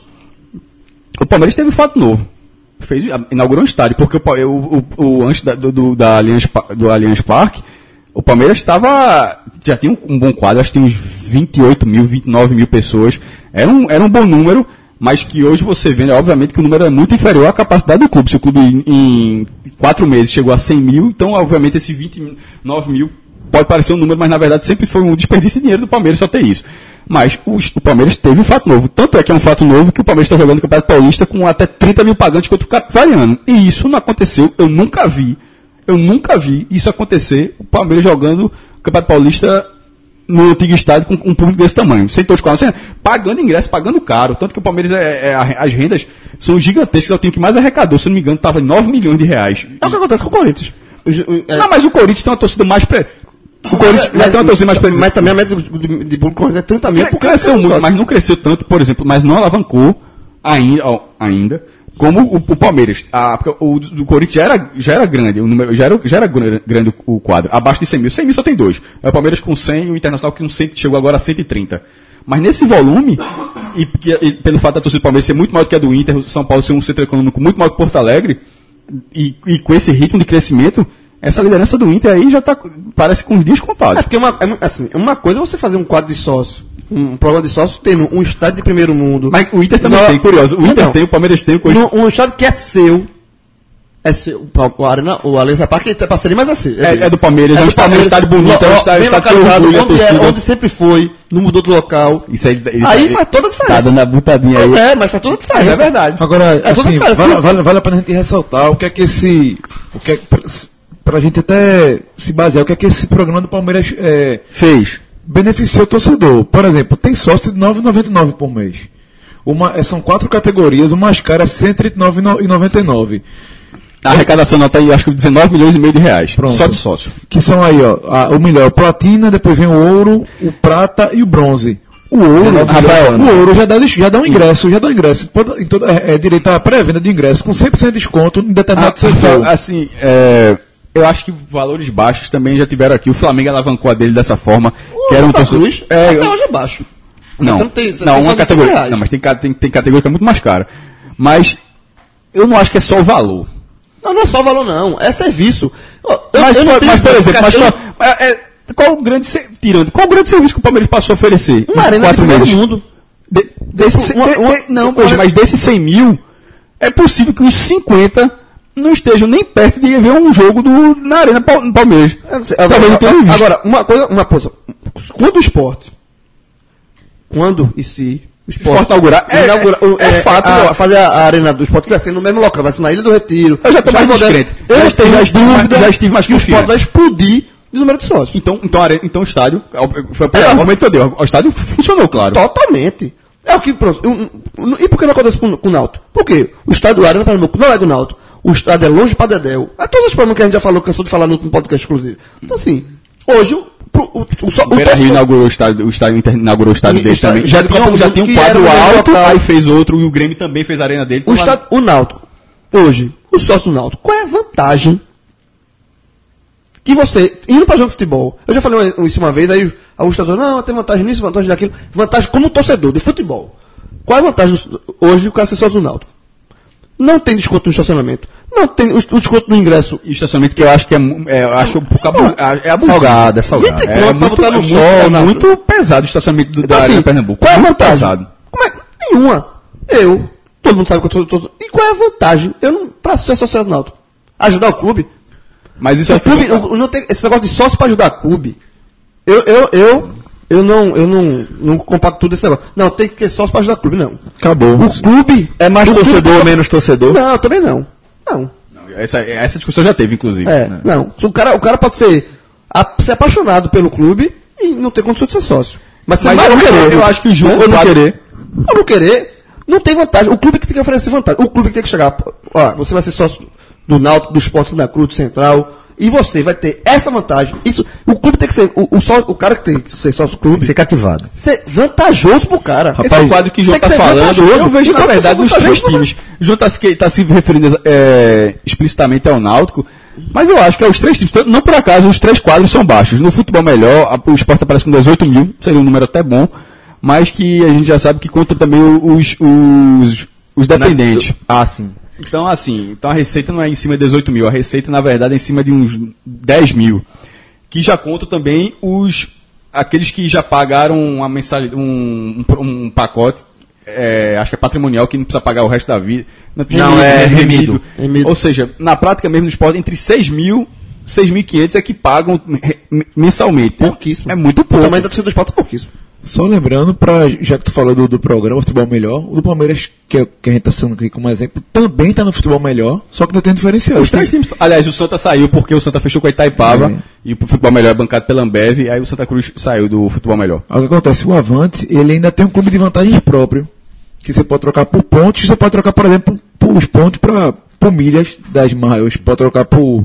o Palmeiras teve um fato novo. Fez, inaugurou um estádio, porque o, o, o, o antes da, do, do, da Allianz, do Allianz Parque, o Palmeiras estava... Já tinha um, um bom quadro, acho que tinha uns vinte e oito mil, vinte e nove mil pessoas. Era um, era um bom número, mas que hoje você vê, né, obviamente, que o número é muito inferior à capacidade do clube. Se o clube em, em quatro meses chegou a cem mil, então, obviamente, esse vinte e nove mil pode parecer um número, mas na verdade sempre foi um desperdício de dinheiro do Palmeiras só ter isso. Mas o, o Palmeiras teve um fato novo. Tanto é que é um fato novo que o Palmeiras está jogando no Campeonato Paulista com até trinta mil pagantes contra o Capivariano. E isso não aconteceu, eu nunca vi. Eu nunca vi isso acontecer, o Palmeiras jogando o Campeonato Paulista no antigo estádio com um público desse tamanho. Sem todos os assim, pagando ingresso, pagando caro. Tanto que o Palmeiras, é, é, as rendas são gigantescas, é o time que mais arrecadou. Se eu não me engano, estava em nove milhões de reais. É o que acontece com o Corinthians. É. Não, mas o Corinthians tem uma torcida mais... Pre... O Corinthians mas, tem uma torcida mais... Pre... Mas também a média de, de público é trinta mil. Cresceu muito, só. Mas não cresceu tanto, por exemplo, mas não alavancou ainda... Ó, ainda como o, o Palmeiras. A, o do Corinthians já era, já era grande, o número, já era, já era grande o quadro. Abaixo de cem mil. cem mil só tem dois. É o Palmeiras com cem e o Internacional que não cem, chegou agora a cento e trinta. Mas nesse volume, e, e pelo fato da torcida do Palmeiras ser muito maior do que a do Inter, o São Paulo ser um centro econômico muito maior que Porto Alegre, e, e com esse ritmo de crescimento, essa liderança do Inter aí já está, parece com os dias contados. É porque uma, é, assim, uma coisa é você fazer um quadro de sócio. Um programa de sócio tendo um estádio de primeiro mundo. Mas o Inter também não, tem, curioso. O Inter não, tem, o Palmeiras tem. O um, um estádio que é seu. É seu. O, Arena, o Allianz Parque é parceria, mas é seu. É, é, é do Palmeiras. É, é um estádio, estádio bonito. É um estádio, estádio orgulho, onde, é, onde sempre foi. Não mudou de local. Isso aí, ele, aí ele, faz toda a diferença. Tá dando a butadinha aí. Pois é, mas faz toda a diferença. É verdade. Agora, é assim, toda a vale, vale, vale a pena a gente ressaltar o que é que esse... O que é, pra, pra gente até se basear, o que é que esse programa do Palmeiras é, fez. Beneficia o torcedor. Por exemplo, tem sócio de nove reais e noventa e nove centavos por mês. Uma, são quatro categorias, o mais caro é cento e trinta e nove reais e noventa e nove centavos. A arrecadação nota aí, acho que dezenove milhões e meio de reais. Pronto. Só de sócio. Que são aí, ó, a, o melhor, o platina, depois vem o ouro, o prata e o bronze. O ouro, Rafael, o ouro já dá, já dá um ingresso, já dá um ingresso. Pode, em toda, é, é direito à pré-venda de ingresso, com cem por cento de desconto em determinado ah, setor. Assim, é, eu acho que valores baixos também já tiveram aqui. O Flamengo alavancou a dele dessa forma. O que era um Santa Cruz, é, até eu, hoje é baixo. Não, então tem, não, tem uma categoria. reais. Não, mas tem, tem, tem categoria que é muito mais cara. Mas eu não acho que é só o valor. Não, não é só valor, não. É serviço. Eu, mas, eu por, mas por exemplo, mas, eu... qual, é, qual o grande tirando? Qual o grande serviço que o Palmeiras passou a oferecer? Uma arena quatro de meses. mundo. De, desse, uma, uma, de, de, não, poxa, mas desses cem mil, é possível que os cinquenta não estejam nem perto de ver um jogo do, na arena do Palmeiras. Talvez não tenha visto. Agora, uma coisa, uma coisa. Quando o esporte, quando e se o esporte inaugurar, é, inaugura, é, é, é fato, a, fazer a, a arena do esporte que vai ser no mesmo local, vai ser na Ilha do Retiro. Eu já estou mais descrente. Eu já, estive, já, estive, mais, já estive mais confiante. O esporte vai explodir de número de sócios. Então, então, arena, então o estádio, foi o é, momento que eu dei, o estádio funcionou, claro. Totalmente. É o que, pronto. Eu, eu, e por que não acontece com, com o Náutico? Por quê? O estádio do Arena Pernambuco não é do Náutico. O estádio é longe para Dedéu. É todos os problemas que a gente já falou, cansou de falar no último podcast exclusivo. Então, assim, hoje o O, o, o, o Beira-Rio inaugurou o estádio, o estádio inaugurou o estádio dele também. Já tinha, já tinha um quadro alto, aí fez outro, e o Grêmio também fez a arena dele. O, estádio, o Náutico, hoje, o sócio do Náutico, qual é a vantagem que você, indo para jogo de futebol, eu já falei isso uma vez, aí alguns estão dizendo, não, tem vantagem nisso, vantagem daquilo, vantagem como torcedor de futebol. Qual é a vantagem hoje do cara ser sócio do Náutico? Não tem desconto no estacionamento. Não tem o, o desconto no ingresso. E estacionamento que eu acho que é, é eu acho um pouco abu, é, é abusivo. Salgado, é salgado. É, é muito, no sol, é muito, muito pesado o estacionamento do, então, da assim, Arena Pernambuco. Qual é a vantagem? Pesado. Como é? Nenhuma. Eu, todo mundo sabe que eu tô, tô, e qual é a vantagem? Eu não, pra ser associado ao Náutico, ajudar o clube. Mas isso o é clube, eu, não tem esse negócio de sócio para ajudar o clube. Eu, eu, eu Eu não, eu não, não compacto tudo esse negócio. Não, tem que ter sócio para ajudar o clube, não. Acabou. O clube. É mais torcedor ou menos torcedor? Não, também não. Não. não essa, essa discussão já teve, inclusive. É, né? Não. O cara, o cara pode ser, a, ser apaixonado pelo clube e não ter condição de ser sócio. Mas, Mas eu, não querer, eu acho que o jogo. Né? Eu não querer. Eu não querer, não tem vantagem. O clube que tem que oferecer vantagem. O clube que tem que chegar. Ó, você vai ser sócio do Náutico, do Esportes da Cruz, do Central. E você vai ter essa vantagem. Isso, o clube tem que ser. O, o, só, o cara que tem que ser sócio do clube. Ser cativado. Ser vantajoso pro cara. Rapaz, esse é o quadro que o João está falando. Eu vejo, na verdade, nos três times. O João está se, tá se referindo é, explicitamente ao Náutico. Mas eu acho que é os três times. Não por acaso, os três quadros são baixos. No futebol melhor, a, o Sport aparece com dezoito mil. Seria um número até bom. Mas que a gente já sabe que conta também os, os, os dependentes. Ah, sim. Então, assim, então a receita não é em cima de dezoito mil, a receita, na verdade, é em cima de uns dez mil. Que já contam também os aqueles que já pagaram uma mensalidade, um, um, um pacote, é, acho que é patrimonial, que não precisa pagar o resto da vida. Não, não é remido. remido. Ou seja, na prática mesmo no esporte, entre seis mil e seis mil e quinhentos é que pagam mensalmente. Pouquíssimo. É muito pouco. O tamanho da torcida do esporte é pouquíssimo. Só lembrando, pra, já que tu falou do, do programa Futebol Melhor, o do Palmeiras, que, é, que a gente está sendo aqui como exemplo, também está no Futebol Melhor, só que não tem diferencial. Os três times, aliás, o Santa saiu porque o Santa fechou com a Itaipava, é. E o Futebol Melhor é bancado pela Ambev, aí o Santa Cruz saiu do Futebol Melhor. O que acontece? O Avante, ele ainda tem um clube de vantagens próprio, que você pode trocar por pontos, você pode trocar, por exemplo, por os pontos para por milhas das maiores, pode trocar por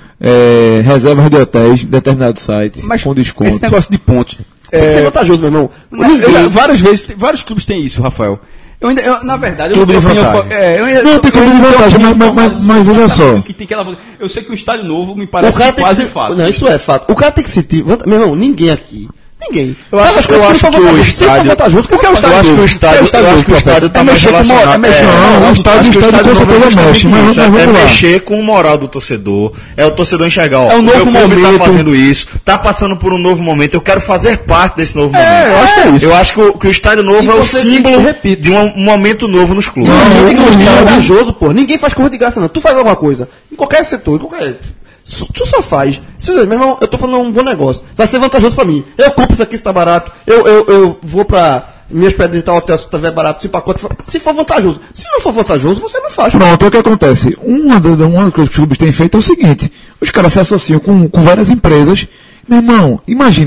é, reservas de hotéis, determinado site, mas com desconto. Esse negócio de pontos tem que ser vantajoso, meu irmão. Eu já, várias vezes, tem, vários clubes têm isso, Rafael. Eu ainda, eu, na verdade, clube eu de vantagem. É, eu, não, eu, tem clube de vantagem, mas, mas, mas, mas olha só. Que tem aquela, eu sei que o estádio novo me parece quase ser, fato. Não, isso é fato. O cara tem que se. Meu irmão, ninguém aqui. Ninguém. Eu acho, eu acho que o estádio. Vantajoso, porque é o estádio. Eu acho que o estádio. Eu acho que o estádio está mais relacionado. É mexer, não, o estádio, o estádio com certeza mexe. Mas é mexer com o moral do torcedor. É o torcedor enxergar. É um novo momento. Está fazendo isso. Está passando por um novo momento. Eu quero fazer parte desse novo momento. É, eu acho que é isso. Eu acho que o, que o estádio novo é o símbolo de um momento novo nos clubes. Não, tem que ser vantajoso, pô. Ninguém faz coisa de graça, não. Tu faz alguma coisa. Em qualquer setor, em qualquer. Tu só faz. Se, meu irmão, eu tô falando um bom negócio. Vai ser vantajoso pra mim. Eu compro isso aqui se tá barato. Eu, eu, eu vou pra minhas pedras de tal hotel se tiver barato, se pacote for, se for vantajoso. Se não for vantajoso, você não faz. Pronto, é o que acontece. Uma das uma coisas que os clubes têm feito é o seguinte: os caras se associam com, com várias empresas. Meu irmão, imagina,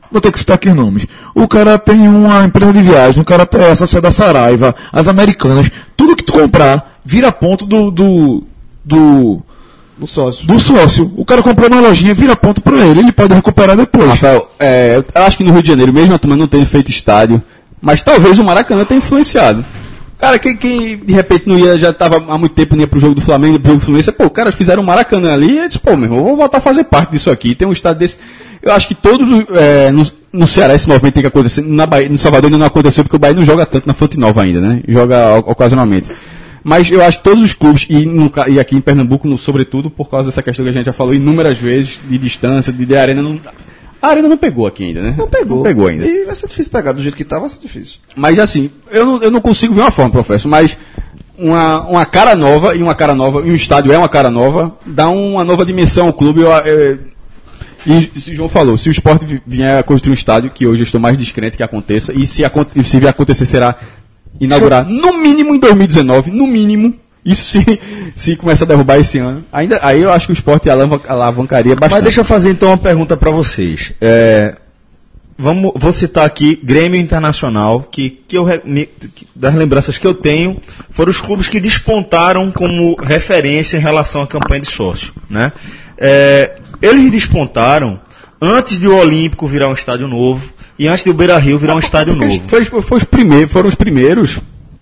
vou ter que citar aqui os nomes. O cara tem uma empresa de viagem, o cara é associado à Saraiva, às Americanas. Tudo que tu comprar vira ponto do, do, do, do sócio. Do sócio. O cara comprou uma lojinha, vira ponto pra ele. Ele pode recuperar depois. Rafael, é, eu acho que no Rio de Janeiro, mesmo a turma não tendo feito estádio, mas talvez o Maracanã tenha influenciado. Cara, quem, quem de repente não ia, já estava há muito tempo, não ia pro jogo do Flamengo, pro jogo do Fluminense, pô, os caras fizeram o Maracanã ali, e eu disse, pô, meu irmão, vou voltar a fazer parte disso aqui, tem um estádio desse. Eu acho que todos, é, no, no Ceará esse movimento tem que acontecer, na Bahia, no Salvador ainda não aconteceu, porque o Bahia não joga tanto na Fonte Nova ainda, né? Joga ocasionalmente. Mas eu acho que todos os clubes, e, no, e aqui em Pernambuco, no, sobretudo, por causa dessa questão que a gente já falou inúmeras vezes, de distância, de, de arena, não, a arena não pegou aqui ainda, né? Não pegou. Não pegou ainda. E vai ser difícil pegar, do jeito que tá, vai ser difícil. Mas assim, eu não, eu não consigo ver uma forma, professor, mas uma, uma cara nova, e uma cara nova, e um estádio é uma cara nova, dá uma nova dimensão ao clube. Eu, eu, e se o João falou, se o Sport vier a construir um estádio, que hoje eu estou mais descrente que aconteça, e se, se vier a acontecer, será inaugurar no mínimo em dois mil e dezenove, no mínimo. Isso se, se começar a derrubar esse ano. Ainda, aí eu acho que o Sport alavancaria bastante. Mas deixa eu fazer então uma pergunta para vocês. É, vamos, vou citar aqui Grêmio Internacional, que, que, eu, me, que das lembranças que eu tenho, foram os clubes que despontaram como referência em relação à campanha de sócio. Né? É, eles despontaram antes de o Olímpico virar um estádio novo e antes de o Beira-Rio virar um estádio novo. Foi, foi os primeiros, foram os primeiros.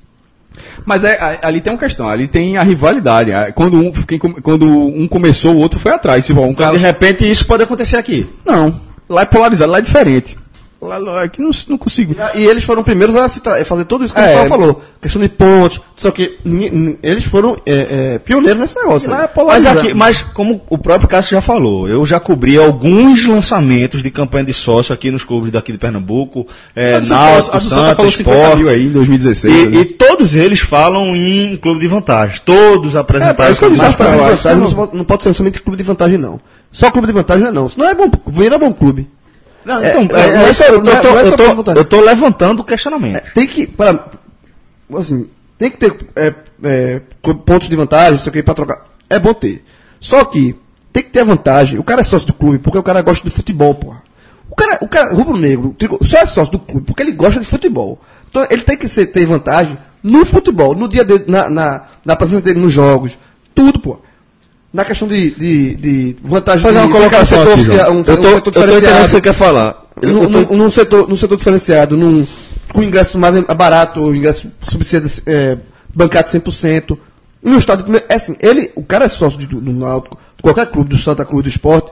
Mas é, ali tem uma questão, ali tem a rivalidade. Quando um, quem, quando um começou, o outro foi atrás. Tipo, um então, de repente, isso pode acontecer aqui. Não. Lá é polarizado, lá é diferente. Lá, lá aqui não, não consigo. E, e eles foram primeiros a citar, fazer tudo isso que é, o Paulo falou. Questão de pontos. Só que n- n- eles foram é, é, pioneiros nesse negócio. Lá é polarizado. Mas, aqui, mas como o próprio Cássio já falou, eu já cobri alguns lançamentos de campanha de sócio aqui nos clubes daqui de Pernambuco. É, Náutico, Santos, Sport. Aí em dois mil e dezesseis. E, né? e todos eles falam em clube de vantagem. Todos apresentaram. É, isso que eu disse, mas clube de vantagem não, não, não pode ser somente clube de vantagem, não. Só clube de vantagem não é não. Senão é bom, vira bom clube. Não, então, é, é, é, é, eu, tô, eu, tô, eu tô levantando o questionamento. É, tem que, para, assim, tem que ter é, é, pontos de vantagem, isso aqui para trocar. É bom ter. Só que tem que ter a vantagem. O cara é sócio do clube porque o cara gosta de futebol, porra. O cara, o cara rubro-negro, só é sócio do clube porque ele gosta de futebol. Então ele tem que ser, ter vantagem no futebol, no dia dele, na, na, na presença dele nos jogos, tudo, pô. Na questão de, de, de vantagem fazer uma de colocação setor, aqui, um, um, eu tô, um setor eu tô entendendo o que você quer falar. Num, eu tô... num, setor, num setor diferenciado, num, com ingresso mais barato, ou ingresso subsídio é, bancado cem por cento. No estado de, é assim, ele, o cara é sócio de, do Náutico, de qualquer clube, do Santa Cruz, do Sport,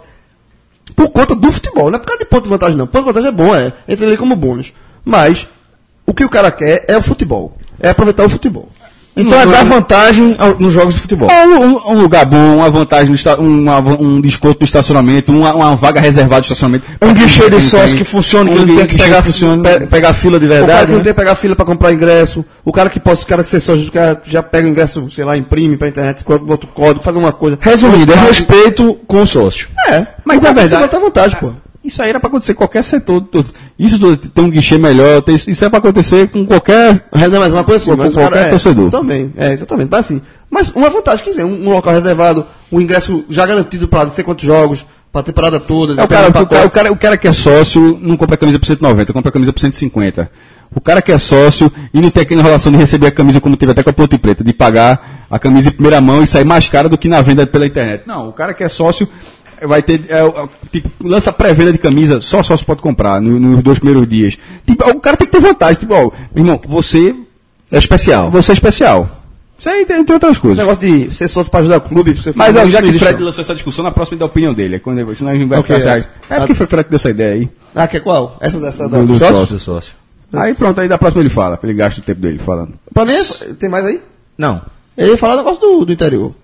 por conta do futebol. Não é por causa de ponto de vantagem, não. Ponto de vantagem é bom, é. Entra ali como bônus. Mas o que o cara quer é o futebol. É aproveitar o futebol. Então é dar vantagem ao, nos jogos de futebol. Um, um lugar bom, uma vantagem, no esta, uma, um desconto do estacionamento, uma, uma vaga reservada do estacionamento. Um guichê de sócio que funciona, que um ele tem que pegar, pe, pegar fila de verdade. O cara que né? não tem que pegar fila para comprar ingresso. O cara que possa, o cara que ser sócio, o cara já pega o ingresso, sei lá, imprime pra internet, bota o código, faz uma coisa. Resumindo, é respeito com o sócio. É, mas na verdade. Você vantagem, pô. Isso aí era para acontecer em qualquer setor. Isso tem um guichê melhor, tem, isso é para acontecer com qualquer. Não, mas uma coisa assim, com mas qualquer cara, torcedor. É, também, é, exatamente. Mas assim, mas uma vantagem, quer dizer, um, um local reservado, um ingresso já garantido para não sei quantos jogos, para a temporada toda. É, o, cara, o, cara, o, cara, o cara que é sócio não compra a camisa por cento e noventa, compra a camisa por cento e cinquenta. O cara que é sócio e não tem aquela relação de receber a camisa como teve até com a Ponte Preta, de pagar a camisa em primeira mão e sair mais cara do que na venda pela internet. Não, o cara que é sócio vai ter, é, tipo, lança pré-venda de camisa, só sócio pode comprar no, nos dois primeiros dias. Tipo, o cara tem que ter vantagem. Tipo, ó, irmão, você é especial. Você é especial. Isso aí, entre outras coisas. Esse negócio de ser sócio para ajudar o clube. Você Mas ó, já que o Fred lançou essa discussão, na próxima da opinião dele. É quando, senão a gente vai okay, ficar. É, é porque foi o Fred que deu essa ideia aí. Ah, que é qual? Essa dessa da, do, do, do sócio? sócio? sócio. Aí pronto, aí da próxima ele fala, pra ele gastar o tempo dele falando. Pra mim, tem mais aí? Não. Ele ia falar negócio do, do interior.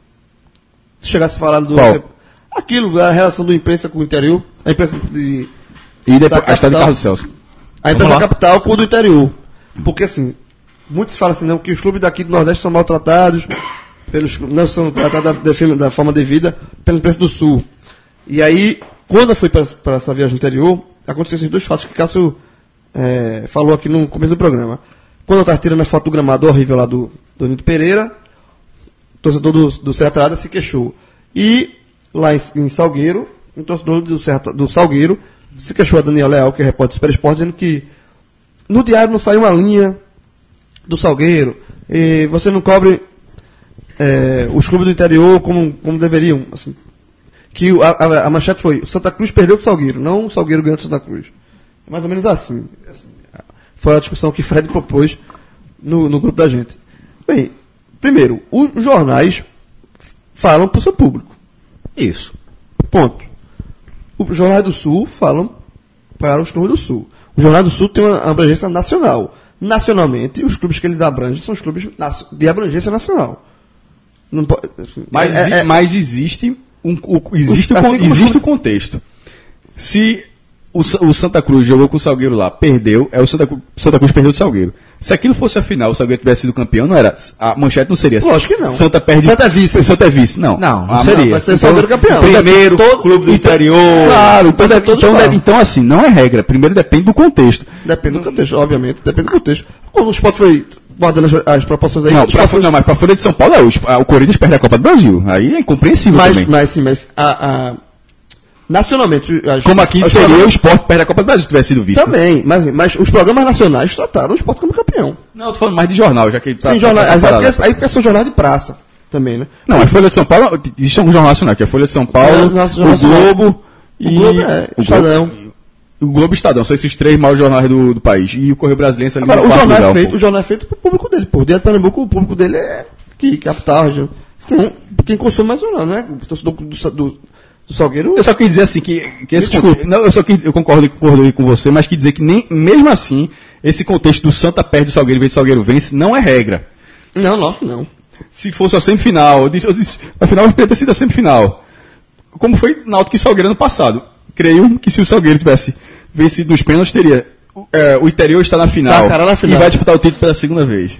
Se chegasse a falar do. Qual? Aquilo, a relação da imprensa com o interior. A imprensa de. E depois a história de Carlos Celso. A imprensa da capital com o do interior. Porque assim, muitos falam assim, não, que os clubes daqui do Nordeste são maltratados, pelos, não são tratados da, da forma devida pela imprensa do Sul. E aí, quando eu fui para essa viagem interior, aconteceram esses dois fatos que o Cássio é, falou aqui no começo do programa. Quando eu estava tirando a foto do gramado horrível lá do, do Nito Pereira, o torcedor do, do Serra Talhada se queixou. E lá em, em Salgueiro, um torcedor do, Serra, do Salgueiro se queixou a Daniel Leal, que é repórter do Super Esporte, dizendo que no diário não sai uma linha do Salgueiro, e você não cobre é, os clubes do interior como, como deveriam. Assim, que a, a, a manchete foi: Santa Cruz perdeu pro Salgueiro, não o Salgueiro ganhou do Santa Cruz. É mais ou menos assim. Foi a discussão que Fred propôs no, no grupo da gente. Bem, primeiro, os jornais falam para o seu público. Isso. Ponto. Os jornais do Sul falam para os clubes do Sul. O Jornal do Sul tem uma abrangência nacional. Nacionalmente, os clubes que ele abrange são os clubes de abrangência nacional. Não pode, assim, mas, é, é, mas existe um, o, existe, assim o, existe o contexto. Se o, o Santa Cruz jogou com o Salgueiro lá, perdeu, é o Santa, Santa Cruz perdeu do Salgueiro. Se aquilo fosse a final, o Salgueiro tivesse sido campeão, não era. A manchete não seria assim. Lógico que não. Santa perde. Santa é vice. Santa é vice. Não. Não, não ah, seria. Não, vai ser o Salgueiro campeão. Primeiro, todo, clube do então, interior. Claro, então, deve, todos então, falam. deve, então assim, não é regra. Primeiro depende do contexto. Depende do contexto, obviamente, depende do contexto. Quando o Sport foi guardando as, as proporções aí. Não, o pra, foi... não, mas pra Folha de São Paulo, é, o, o Corinthians perde a Copa do Brasil. Aí é incompreensível mas, também. mas sim, mas a, a... nacionalmente. As, Como aqui as seria programas... o Sport perde a Copa do Brasil se tivesse sido vice. Também, mas, mas os programas nacionais trataram o Sport como campeão. Não, eu tô falando mais de jornal, já que... Sim, jornal, aí, aí porque são jornais de praça também, né? Não, mas Folha de São Paulo, existe um jornal nacional, que é a Folha de São Paulo, Nosso o jornal Globo O e... Globo é, o Estadão. Globo, o Globo e Estadão, são esses três maiores jornais do, do país. E o Correio Brasileiro... Ali Agora, no o quarto jornal, lugar, é feito, pô. o jornal é feito pro público dele. Por dentro de Pernambuco, o público dele é que capital, região. Não, quem consome mais jornal, né? O torcedor do, do, do, do Salgueiro... Eu só quis dizer assim que, que esse Desculpa. contexto, não, eu só quis, eu concordo, concordo com você, mas quis dizer que nem, mesmo assim, esse contexto do Santa perde do Salgueiro e do Salgueiro vence não é regra. Não, lógico que não. Se fosse a semifinal, eu disse, eu disse, afinal poderia ter sido a semifinal. Como foi Náutico e Salgueiro ano passado. Creio que se o Salgueiro tivesse vencido nos pênaltis, teria. É, o interior está na final, Tá, cara, na final. E vai disputar o título pela segunda vez.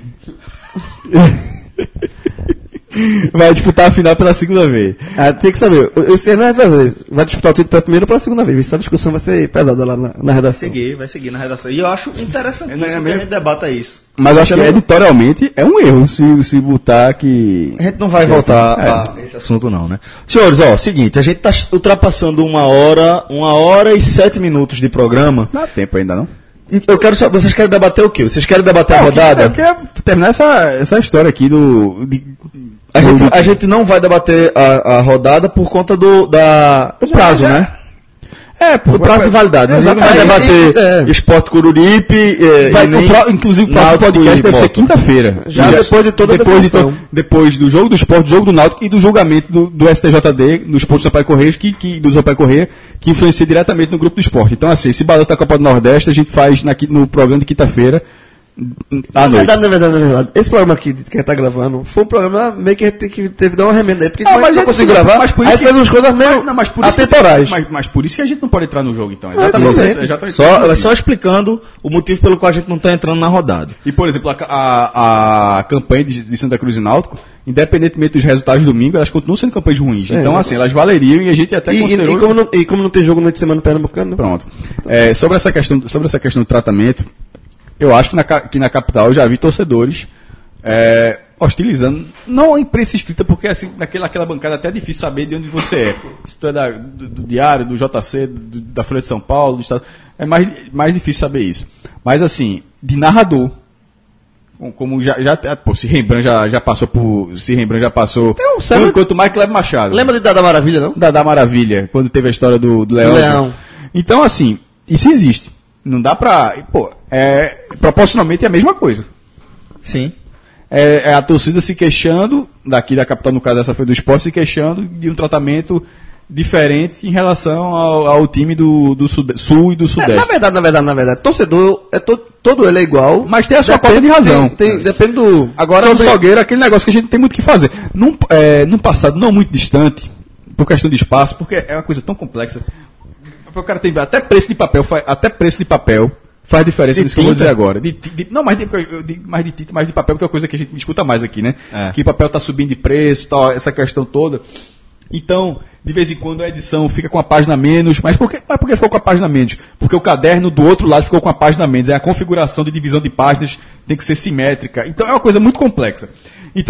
Vai disputar a final pela segunda vez. Ah, tem que saber. Esse ano é verdade. Vai disputar o título pela primeira ou pela segunda vez. Essa discussão vai ser pesada lá na, na Vai redação. seguir, vai seguir na redação. E eu acho interessantíssimo É, é que a mesmo? gente debata isso. Mas eu acho que editorialmente é um erro se, se botar que. A gente não vai voltar a esse assunto não, né? Senhores, ó, seguinte, a gente tá ultrapassando uma hora, uma hora e sete minutos de programa. Dá tempo ainda, não? Eu quero saber, vocês querem debater o quê? Vocês querem debater a rodada? Eu queria terminar essa, essa história aqui do. de- A gente, do- a gente não vai debater a, a rodada por conta do, da, do prazo, né? É, pô, O prazo de validade. A gente não vai Exatamente. debater É. Esporte Coruripe. eh, Vai, e nem o pro- inclusive o próximo Náutico podcast e deve ser Bota. quinta-feira. Já depois de toda a depois, de definição. to- depois do jogo do Sport, do jogo do Náutico e do julgamento do, do S T J D, do Sport do Sampaio Correia, que, que, do Sampaio Correia, que influencia diretamente no grupo do Sport. Então, assim, esse balanço da Copa do Nordeste a gente faz na, qui- no programa de quinta-feira, à Na noite. verdade, na verdade, na verdade. Esse programa aqui que a gente tá gravando foi um programa meio que a gente teve que teve que dar uma remenda aí. Porque Não, senão a mas gente não a gente- conseguiu gravar. mas por Aí isso que- fez umas coisas meio Mas, não, mas por isso que- atemporais. mas, mas por isso que a gente não pode entrar no jogo, então. exatamente. exatamente. Só, só explicando o motivo pelo qual a gente não está entrando na rodada. E, por exemplo, a, a, a campanha de, de Santa Cruz e Náutico, independentemente dos resultados de domingo, elas continuam sendo campanhas ruins. Sim, então, é. assim, elas valeriam e a gente até E, e, considerou... e como não, e como não tem jogo no meio de semana no Pernambucano, Pronto. É, sobre, essa questão, sobre essa questão do tratamento, eu acho que na, ca- que na capital eu já vi torcedores é, hostilizando, não a imprensa escrita, porque assim, naquela, naquela bancada até é difícil saber de onde você é. Se tu é da, do, do Diário, do J C, do, da Folha de São Paulo, do Estado, é mais, mais difícil saber isso. Mas assim, de narrador, como- como já, já pô, se Rembrandt já, já passou por, se Rembrandt já passou, Então, sabe- enquanto mais Cleber Machado. lembra de Dada Maravilha, não? Da, da Maravilha, quando teve a história do, do Leão. Leão. Então, assim, isso existe. Não dá pra. Pô, é, proporcionalmente é a mesma coisa. Sim. É, é a torcida se queixando, daqui da capital, no caso dessa foi do Esporte, se queixando de um tratamento diferente em relação ao, ao time do, do Sude- Sul e do É, Sudeste. na verdade, na verdade, na verdade, torcedor, é to, todo ele é igual. Mas tem a sua Depende- cota de razão. Tem, tem- depende do. Agora, sobre- no Salgueiro, aquele negócio que a gente tem muito o que fazer. Num, é, num passado não muito distante, por questão de espaço, porque é uma coisa tão complexa. O cara tem até preço de papel, faz, até preço de papel faz diferença De nisso que eu vou tinta? dizer agora. De, de- não, mais de, eu digo mais de tinta, mais de papel, que é uma coisa que a gente escuta mais aqui, né? É. Que papel está subindo de preço, tal, essa questão toda. Então, de vez em quando a edição fica com a página a menos, mas por que, mas por que ficou com a página a menos? Porque o caderno do outro lado ficou com a página a menos. É a configuração de divisão de páginas tem que ser simétrica. Então é uma coisa muito complexa. Então,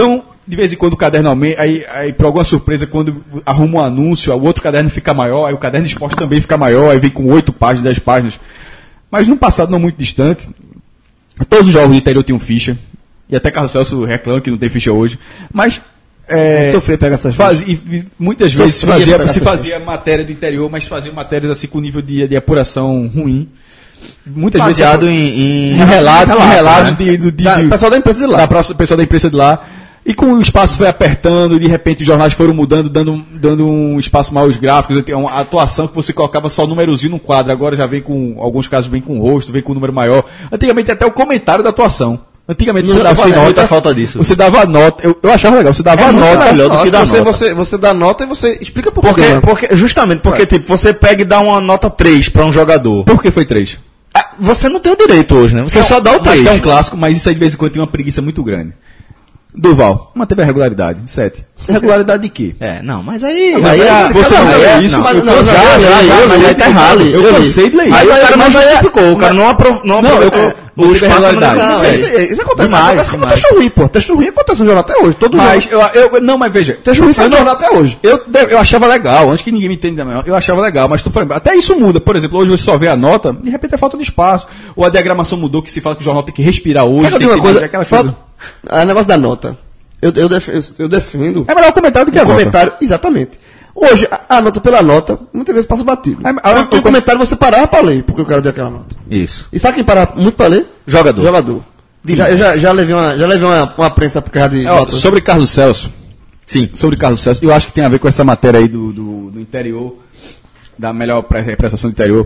de vez em quando o caderno aumenta, aí, aí por alguma surpresa, quando arruma um anúncio, o outro caderno fica maior, aí o caderno de esporte também fica maior, aí vem com oito páginas, dez páginas. Mas no passado não muito distante, todos os jogos do interior tinham ficha, e até Carlos Celso reclama que não tem ficha hoje, mas... É, sofrer pegar essas faz, e, e, muitas vezes se fazia, se fazia matéria do interior, mas fazia matérias assim com nível de, de apuração ruim. Muitas baseado vezes em, em, em relatos, relato, relatos né? de, de, de, Da, de, pessoal da imprensa de lá. da próxima, pessoal da imprensa de lá. E com o espaço foi apertando, de repente os jornais foram mudando, dando, dando um espaço maior aos gráficos, uma atuação que você colocava só númerozinho no quadro, agora já vem com, alguns casos vem com o rosto, vem com o número maior. Antigamente até o comentário da atuação. Antigamente não, você dava nota, muita falta disso. Você dava nota, eu, eu achava legal, você dava é nota. Melhor do que dar você, nota. Você, você, você dá nota e você explica por porque, quê. porque Justamente, porque tipo, você pega e dá uma nota três para um jogador. Por que foi três? Ah, você não tem o direito hoje, né? Você não, só dá o três. Mas que é um clássico, mas isso aí de vez em quando tem uma preguiça muito grande. Duval, manteve a regularidade, sete. Regularidade de quê? É, não, mas aí... Não, mas aí aí, você não lê isso, mas eu não, cansei, já, já, já, já, já, já, tá errado. Eu Eu cansei de ler isso. Aí o cara não Mas aí- justificou, o cara não aprovou. Não, Não, eu aprovou não o tive espaço regularidade. não, Não, sério. isso, isso acontece, Demais, acontece como demais. texto ruim, pô. Texto ruim acontece no jornal até hoje. Todo Mas jornal. eu, eu, não, mas veja. Texto ruim sai eu no jornal até hoje. Eu, eu achava legal, antes que ninguém me entenda melhor, eu achava legal, mas tu falando, até isso muda. Por exemplo, hoje você só vê a nota, de repente é falta de espaço. Ou a diagramação mudou, que se fala que o jornal tem que respirar hoje. Quer que eu Tem diga que uma coisa? ter aquela Falta- coisa. Ah, negócio da nota. Eu, eu, def- eu- eu defendo. É melhor o comentário do que a o nota. comentário, exatamente. Hoje, a, a nota pela nota, muitas vezes passa batido. É, É, é, o comentário você parava pra ler, porque o cara deu aquela nota. Isso. E sabe quem para muito pra ler? Jogador. Jogador. Já, eu já, já levei uma, já levei uma, uma prensa por causa de Ó, notas. sobre Carlos Celso. Sim. Sobre Carlos Celso, eu acho que tem a ver com essa matéria aí do, do, do interior, da melhor pre- prestação do interior.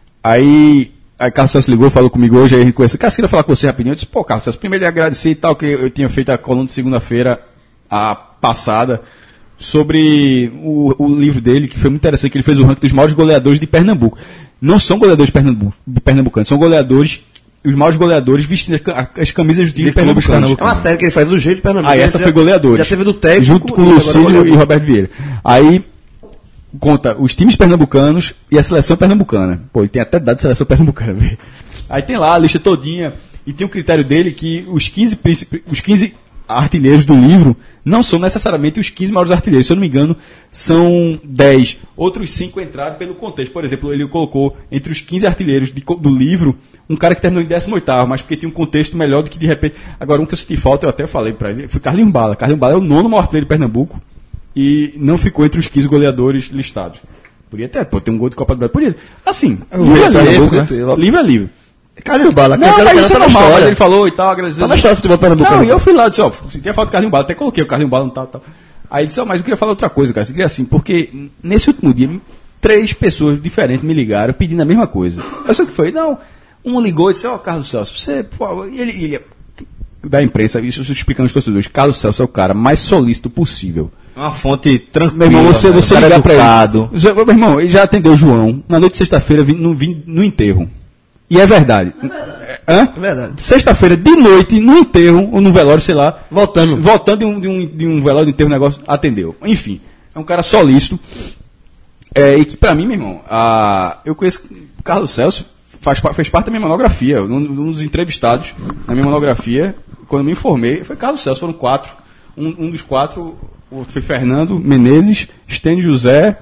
Aí, aí Carlos Celso ligou, falou comigo hoje, aí a gente conheceu. Cara, queria falar com você rapidinho. Eu disse, pô, Carlos Celso, primeiro eu agradecer e tal, que eu tinha feito a coluna de segunda-feira, a passada, sobre o, o livro dele, que foi muito interessante, que ele fez o ranking dos maiores goleadores de Pernambuco. Não são goleadores de Pernambuco, de pernambucanos, são goleadores, os maiores goleadores vestindo as, ca- as camisas do time De clubes pernambucanos. É uma série que ele faz do jeito de Pernambuco. Aí essa Já- foi goleadores. Já teve do técnico. Junto com e o agora Lucílio goleador. e Roberto Vieira. Aí conta os times pernambucanos e a seleção pernambucana. Pô, ele tem até dado de seleção pernambucana. Velho. Aí tem lá a lista todinha. E tem um critério dele que os quinze, príncipe- os quinze artilheiros do livro não são necessariamente os quinze maiores artilheiros. Se eu não me engano, são dez. Outros cinco entraram pelo contexto. Por exemplo, ele colocou entre os quinze artilheiros de co- do livro um cara que terminou em décimo oitavo, mas porque tinha um contexto melhor do que de repente. Agora, um que eu senti falta, eu até falei pra ele, foi Carlinhos Bala. Carlinhos Bala é o nono maior artilheiro de Pernambuco e não ficou entre os quinze goleadores listados. Podia até, pô, ter um gol de Copa do Brasil. Podia. Assim, livre é livre. Pernambuco, Né? né? Livre é livre. Carlinhos Bala. Não, aquele mas cara isso é tá na normal, mas história. ele falou e tal, agradeceu. Tá na história do futebol pernambucano. Não, e eu fui lá, disse, ó, sentia falta do Carlinhos Bala, até coloquei o Carlinhos Bala no tal, tal. Aí ele disse, ó, mas eu queria falar outra coisa, cara, você queria assim, porque nesse último dia, três pessoas diferentes me ligaram pedindo a mesma coisa. Eu sei o que foi, não, um ligou e disse, ó, Carlos Celso, você, por favor, e ele, ele, da imprensa, isso eu explicando aos torcedores, Carlos Celso é o cara mais solícito possível. Uma fonte Meu tranquila. irmão, você, né? você O cara ligar pra educado. ele. Já- Meu irmão, ele já atendeu o João, na noite de sexta-feira, vim, no, vim no enterro. E é verdade. Hã? É verdade. Sexta-feira, de noite, no enterro, ou no velório, sei lá. Voltando. Voltando de um, de um, de um velório, de um enterro, um negócio, atendeu. Enfim, é um cara solícito. É, e que pra mim, meu irmão, a, eu conheço o Carlos Celso, faz, pa- fez parte da minha monografia. Um, um dos entrevistados na minha monografia, quando eu me informei, foi Carlos Celso, foram quatro. Um, um dos quatro o- foi Fernando Menezes, Stênio José,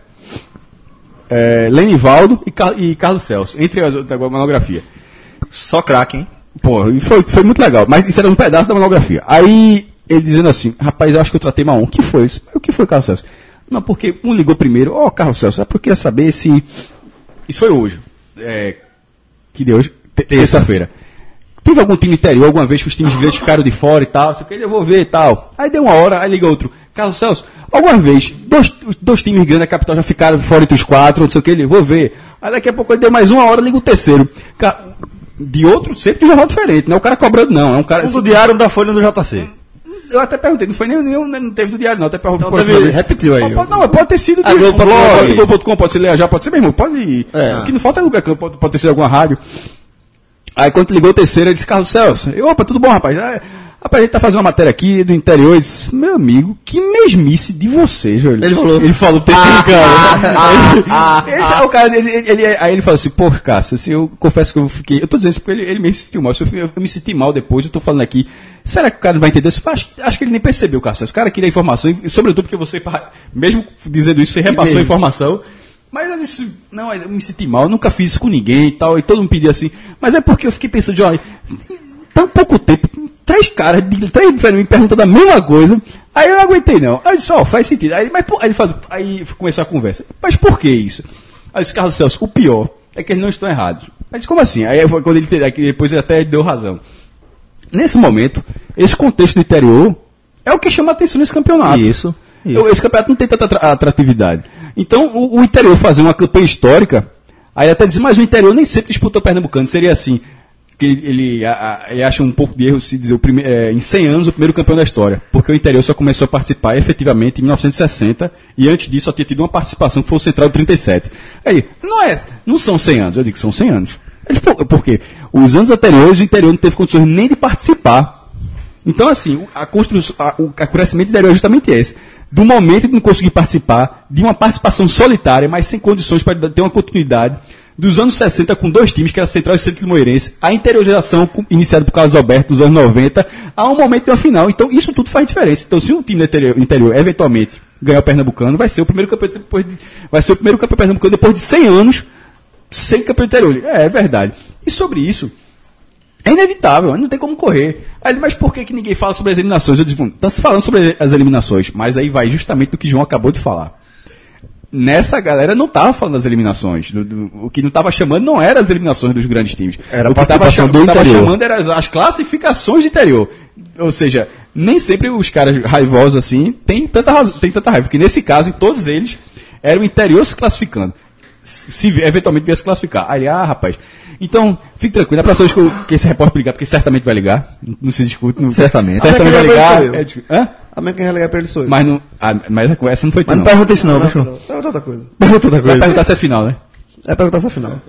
é, Lenivaldo e, Car- e Carlos Celso, entre as outras da monografia. Só craque, hein? Pô, e foi, foi muito legal, mas isso era um pedaço da monografia. Aí ele dizendo assim, rapaz, eu acho que eu tratei mal um. O que foi? Eu disse, o que foi, Carlos Celso? Não, porque um ligou primeiro, ó, Carlos Celso, é porque eu queria saber se. Isso foi hoje. É, que deu hoje? Te- Terça-feira. Teve algum time interior, alguma vez que os times grandes ficaram de fora e tal, só que ele eu vou ver e tal. Aí deu uma hora, aí liga outro. Carlos Celso, alguma vez, dois, dois times grandes da capital já ficaram fora entre os quatro, não sei o que, ele, vou ver. Aí daqui a pouco ele deu mais uma hora, liga o terceiro. Ca- De outro, sempre de jornal diferente, não é o cara cobrando, não. É um cara. Um do Diário, um da Folha e um do J C. Eu até perguntei, não foi nem nenhum, não teve do diário, não. Até perguntei. Então teve- repetiu aí. Pode, não, pode ter sido Ah, de Globo, blog, pode- Globo ponto com, pode ser Leajá, pode ser meu irmão, pode ir. É. O que não falta é lugar, pode, pode ter sido alguma rádio. Aí quando ligou o terceiro, ele disse, Carlos Celso, eu, opa, tudo bom, rapaz? Aí, Rapaz, a gente tá fazendo uma matéria aqui do interior, ele disse, meu amigo, que mesmice de você, Joelho. Ele falou. Ele falou terceiricano. Ah, ele, ele, o cara, ele, ele, aí ele falou assim, pô, Cássio, assim, eu confesso que eu fiquei, eu tô dizendo isso porque ele, ele me sentiu mal, eu, eu, eu me senti mal depois, eu tô falando aqui, será que o cara não vai entender isso? Acho, acho que ele nem percebeu, Cássio, o cara queria informação, e sobretudo porque você, mesmo dizendo isso, você repassou a informação, mas eu disse, não, eu me senti mal, eu nunca fiz isso com ninguém e tal, e todo mundo pediu assim, mas é porque eu fiquei pensando, olha, tão pouco tempo, três caras, três diferentes me perguntando a mesma coisa, aí eu não aguentei não. Aí eu disse, ó, oh, faz sentido. Aí, mas, aí ele falou, aí começou a conversa, mas por que isso? Aí eu disse, Carlos Celso, o pior é que eles não estão errados. Aí eu disse, como assim? Aí foi quando ele, aí depois ele até deu razão. Nesse momento, esse contexto do interior é o que chama a atenção nesse campeonato. Isso. isso. Esse campeonato não tem tanta atratividade. Então, o, o interior fazer uma campanha histórica, aí até dizer, mas o interior nem sempre disputou Pernambucano, seria assim, que ele, ele, a, ele acha um pouco de erro se dizer o prime, é, em cem anos o primeiro campeão da história, porque o interior só começou a participar efetivamente em mil novecentos e sessenta e antes disso só tinha tido uma participação que foi o Central de trinta e sete. Aí, não é, não são cem anos, eu digo que são cem anos. Ele, por, por quê? Os anos anteriores o interior não teve condições nem de participar. Então assim, a construção, a, o a crescimento do interior é justamente esse. Do momento de não conseguir participar, de uma participação solitária, mas sem condições para ter uma continuidade, dos anos sessenta com dois times, que era Central e Centro Limoeirense, a interiorização iniciada por Carlos Alberto dos anos noventa, a um momento de uma final. Então, isso tudo faz diferença. Então, se um time do interior, interior eventualmente, ganhar o Pernambucano, vai ser o primeiro campeão depois de, vai ser o primeiro campeão pernambucano depois de cem anos, sem campeão interior. É, é verdade. E sobre isso, é inevitável, não tem como correr. Aí, mas por que, que ninguém fala sobre as eliminações? Eu disse, está se falando sobre as eliminações, mas aí vai justamente do que João acabou de falar. Nessa galera não estava falando das eliminações. Do, do, o que não estava chamando não era as eliminações dos grandes times. Era o a participação do interior. O que estava chamando era as, as classificações de interior. Ou seja, nem sempre os caras raivosos assim têm tanta, razão, têm tanta raiva. Porque nesse caso, em todos eles, era o interior se classificando. Se eventualmente viesse classificar. Aí, ah, rapaz. Então, fique tranquilo. A próxima vez que, eu, que esse repórter ligar, porque certamente vai ligar. Não se discute. Não, certamente. Certamente vai ligar. É, hã? Amanhã quem vai ligar pra ele sou eu. Mas, não, a, mas a conversa não foi Mas não não. pergunta isso não, não, deixa eu. não. Pergunta outra coisa. Pergunta outra Vai coisa. perguntar se é final, né? É perguntar se é final.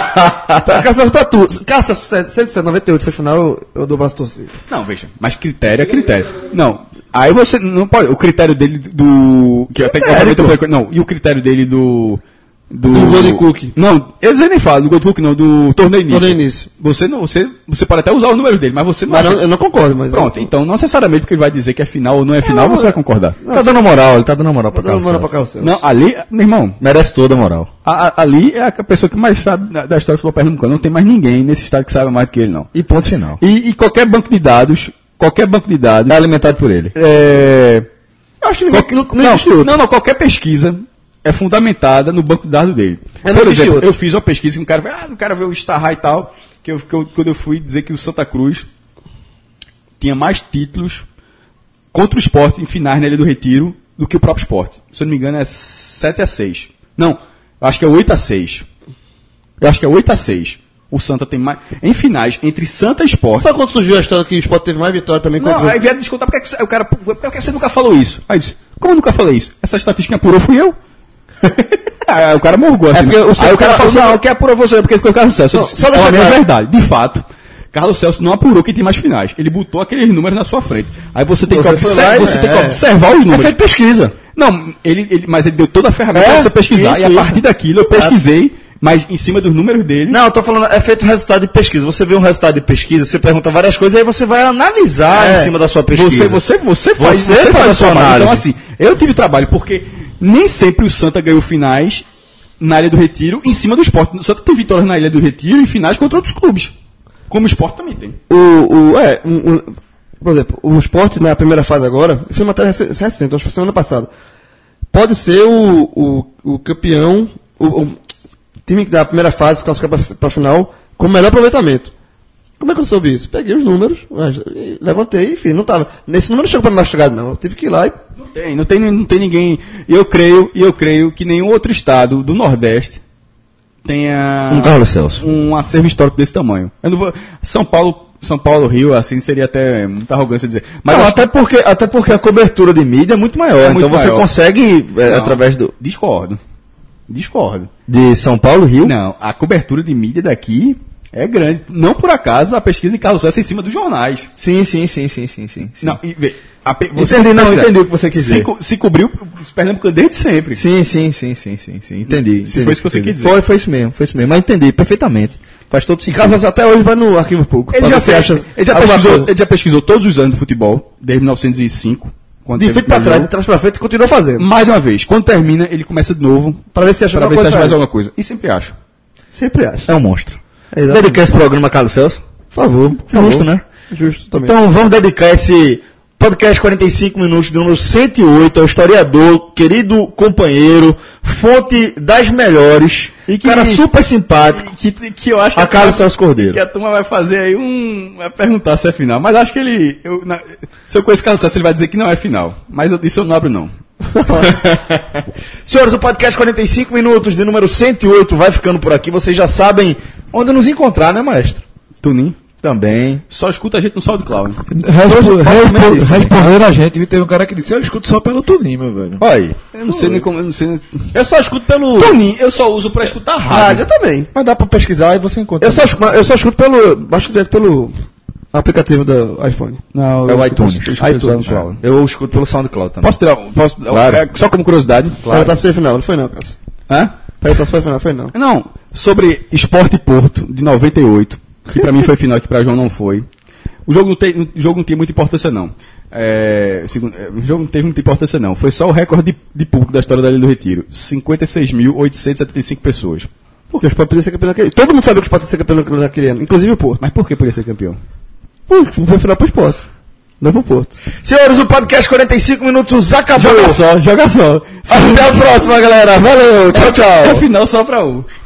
Cássio, pra tu. Cássio, se ele noventa e oito foi final, eu, eu dou o braço torcido. Não, veja. Mas critério é critério. Não. Aí você não pode. O critério dele do. Que até que eu falei, não, e o critério dele do. Do, do Golden Cook. Não, eu nem falo do Golden Cook, não, do torneio início. Torneio início. Você, não, você, você pode até usar o número dele, mas você não Mas acha... não, eu não concordo, mas. Pronto, eu... então, não necessariamente porque ele vai dizer que é final ou não é final, não, você vai concordar. Não, Tá dando moral, ele tá dando moral pra Tá dando moral pra Carlos. Carlos. Não, ali, meu irmão, Merece toda a moral. a, a, ali é a pessoa que mais sabe da, da história do futebol pernambucano. Não tem mais ninguém nesse estado que saiba mais do que ele, não. E ponto final. E, e qualquer banco de dados, qualquer banco de dados... É alimentado por ele. É... Eu acho que Qual- não, não, não, existe outro. não, não, qualquer pesquisa é fundamentada no banco de dados dele. Eu não Por existe exemplo, outro. eu fiz uma pesquisa que um cara, ah, o cara veio o Starra e tal, que, eu, que eu, quando eu fui dizer que o Santa Cruz tinha mais títulos contra o Sport em finais na Ilha do Retiro do que o próprio Sport. Se eu não me engano é sete a seis. Não, eu acho que é oito a seis. Eu acho que é oito a seis. O Santa tem mais. Em finais, entre Santa e Sport. Foi quando surgiu a história que o Sport teve mais vitória também Não, contra aí vieram descontar, por que que o cara, por que você nunca falou isso? Aí eu disse, como eu nunca falei isso? Essa estatística apurou fui eu. Aí o cara morgou assim. É porque o aí o cara falou, o- não, quem apurou você? Porque o Carlos Celso. Não, Eu disse, só é deixa a mesma claro. verdade. De fato, Carlos Celso não apurou quem tem mais finais. Ele botou aqueles números na sua frente. Aí você tem, Você que, foi observar, lá e- você tem que é. observar os números. É feito pesquisa. Não, ele, ele, mas ele deu toda a ferramenta É, pra você pesquisar. isso, e a isso. partir daquilo eu pesquisei, mas em cima dos números dele. Não, eu tô falando, é feito resultado de pesquisa. Você vê um resultado de pesquisa, você pergunta várias coisas, aí você vai analisar É, em cima da sua pesquisa. Você, você, você faz, Você você faz faz a sua o trabalho. Então, análise. assim, eu tive trabalho, porque nem sempre o Santa ganhou finais na Ilha do Retiro em cima do Sport. O Santa tem vitórias na Ilha do Retiro e finais contra outros clubes. Como o Sport também tem. O, o, é, um, um, por exemplo, o Sport na primeira fase agora, eu fiz uma matéria rec- recente, acho que foi semana passada. Pode ser o, o, o campeão, o, o time que da primeira fase se classificar para a final com o melhor aproveitamento. Como é que eu soube isso? Peguei os números, mas, e levantei, enfim, não tava. Nesse número não chegou para me mastigado, não. Eu tive que ir lá e. Não tem, não tem, não tem ninguém. E eu creio, e eu creio que nenhum outro estado do Nordeste tenha Um Carlos Celso. um acervo histórico desse tamanho. Eu não vou, São Paulo, São Paulo, Rio, assim seria até muita arrogância dizer. Mas Não, acho até porque, até porque a cobertura de mídia é muito maior. É muito então você maior. consegue, é, Não. através do. discordo. Discordo. De São Paulo, Rio? Não, a cobertura de mídia daqui É grande. Não por acaso a pesquisa de Carlos César é em cima dos jornais. Sim, sim, sim, sim, sim, sim. sim. Não, e, vê, a, você entendi, não, entendi o que você quis dizer. Se, se cobriu os Pernambucanos desde sempre. Sim, sim, sim, sim, sim, sim. Entendi. Se foi isso que você quis dizer. Foi, foi isso mesmo, foi isso mesmo. Mas entendi perfeitamente. Faz todo sentido. Carlos até hoje vai no arquivo público. Ele já, você acha, ele, já pesquisou, ele já pesquisou todos os anos do futebol, desde mil novecentos e cinco. De frente pra trás, de trás pra frente, e continua fazendo. Mais de uma vez. Quando termina, ele começa de novo. Pra ver se acha, pra ver se acha mais alguma coisa. E sempre acho. Sempre acho. É um monstro. É dedicar esse programa a Carlos Celso? Por favor. Por Justo, favor. né? Justo também. Então vamos dedicar esse podcast quarenta e cinco minutos de número cento e oito ao historiador, querido companheiro, fonte das melhores, e que, cara super simpático, que, que, que eu acho que a Carlos Celso Cordeiro. Que a turma vai fazer aí um... vai perguntar se é final. Mas acho que ele... Eu, na, se eu conheço o Carlos Celso, ele vai dizer que não é final. Mas eu disse eu não abro não. Senhores, o podcast quarenta e cinco minutos de número cento e oito vai ficando por aqui. Vocês já sabem onde nos encontrar, né, maestro? Tunim. Também. Só escuta a gente no SoundCloud. Respondendo a gente, teve um cara que disse, eu escuto só pelo Tunim, meu velho. Olha aí. Eu não sei nem como... Eu, não sei nem... eu só escuto pelo... Tunim, eu só uso pra escutar rádio. Rádio, eu também. Mas dá pra pesquisar e você encontra. Eu só, eu só escuto pelo... Baixo direto pelo aplicativo do iPhone. Não, é o iTunes. Eu, iTunes. É. Eu escuto pelo SoundCloud também. Posso tirar... Posso, claro. É, só como curiosidade. Claro. Perguntar se foi final. Não foi não, Cássio. Hã? Perguntar se foi final. Foi não. Não. Sobre Sport Porto, de noventa e oito, que pra mim foi final, que pra João não foi. O jogo não, tem, o jogo não tinha muita importância, não. É, segundo, o jogo não teve muita importância, não. Foi só o recorde de, de público da história da Ilha do Retiro. cinquenta e seis mil oitocentos e setenta e cinco pessoas. Porque o Sport podia ser campeão naquele... Todo mundo sabia que o Sport ia ser campeão naquele ano, inclusive o Porto. Mas por que podia ser campeão? Porque foi final pro Sport. Não pro Porto. Senhores, o podcast quarenta e cinco minutos acabou. Joga só, joga só. Até a próxima, galera. Valeu, tchau, tchau. É final só pra um.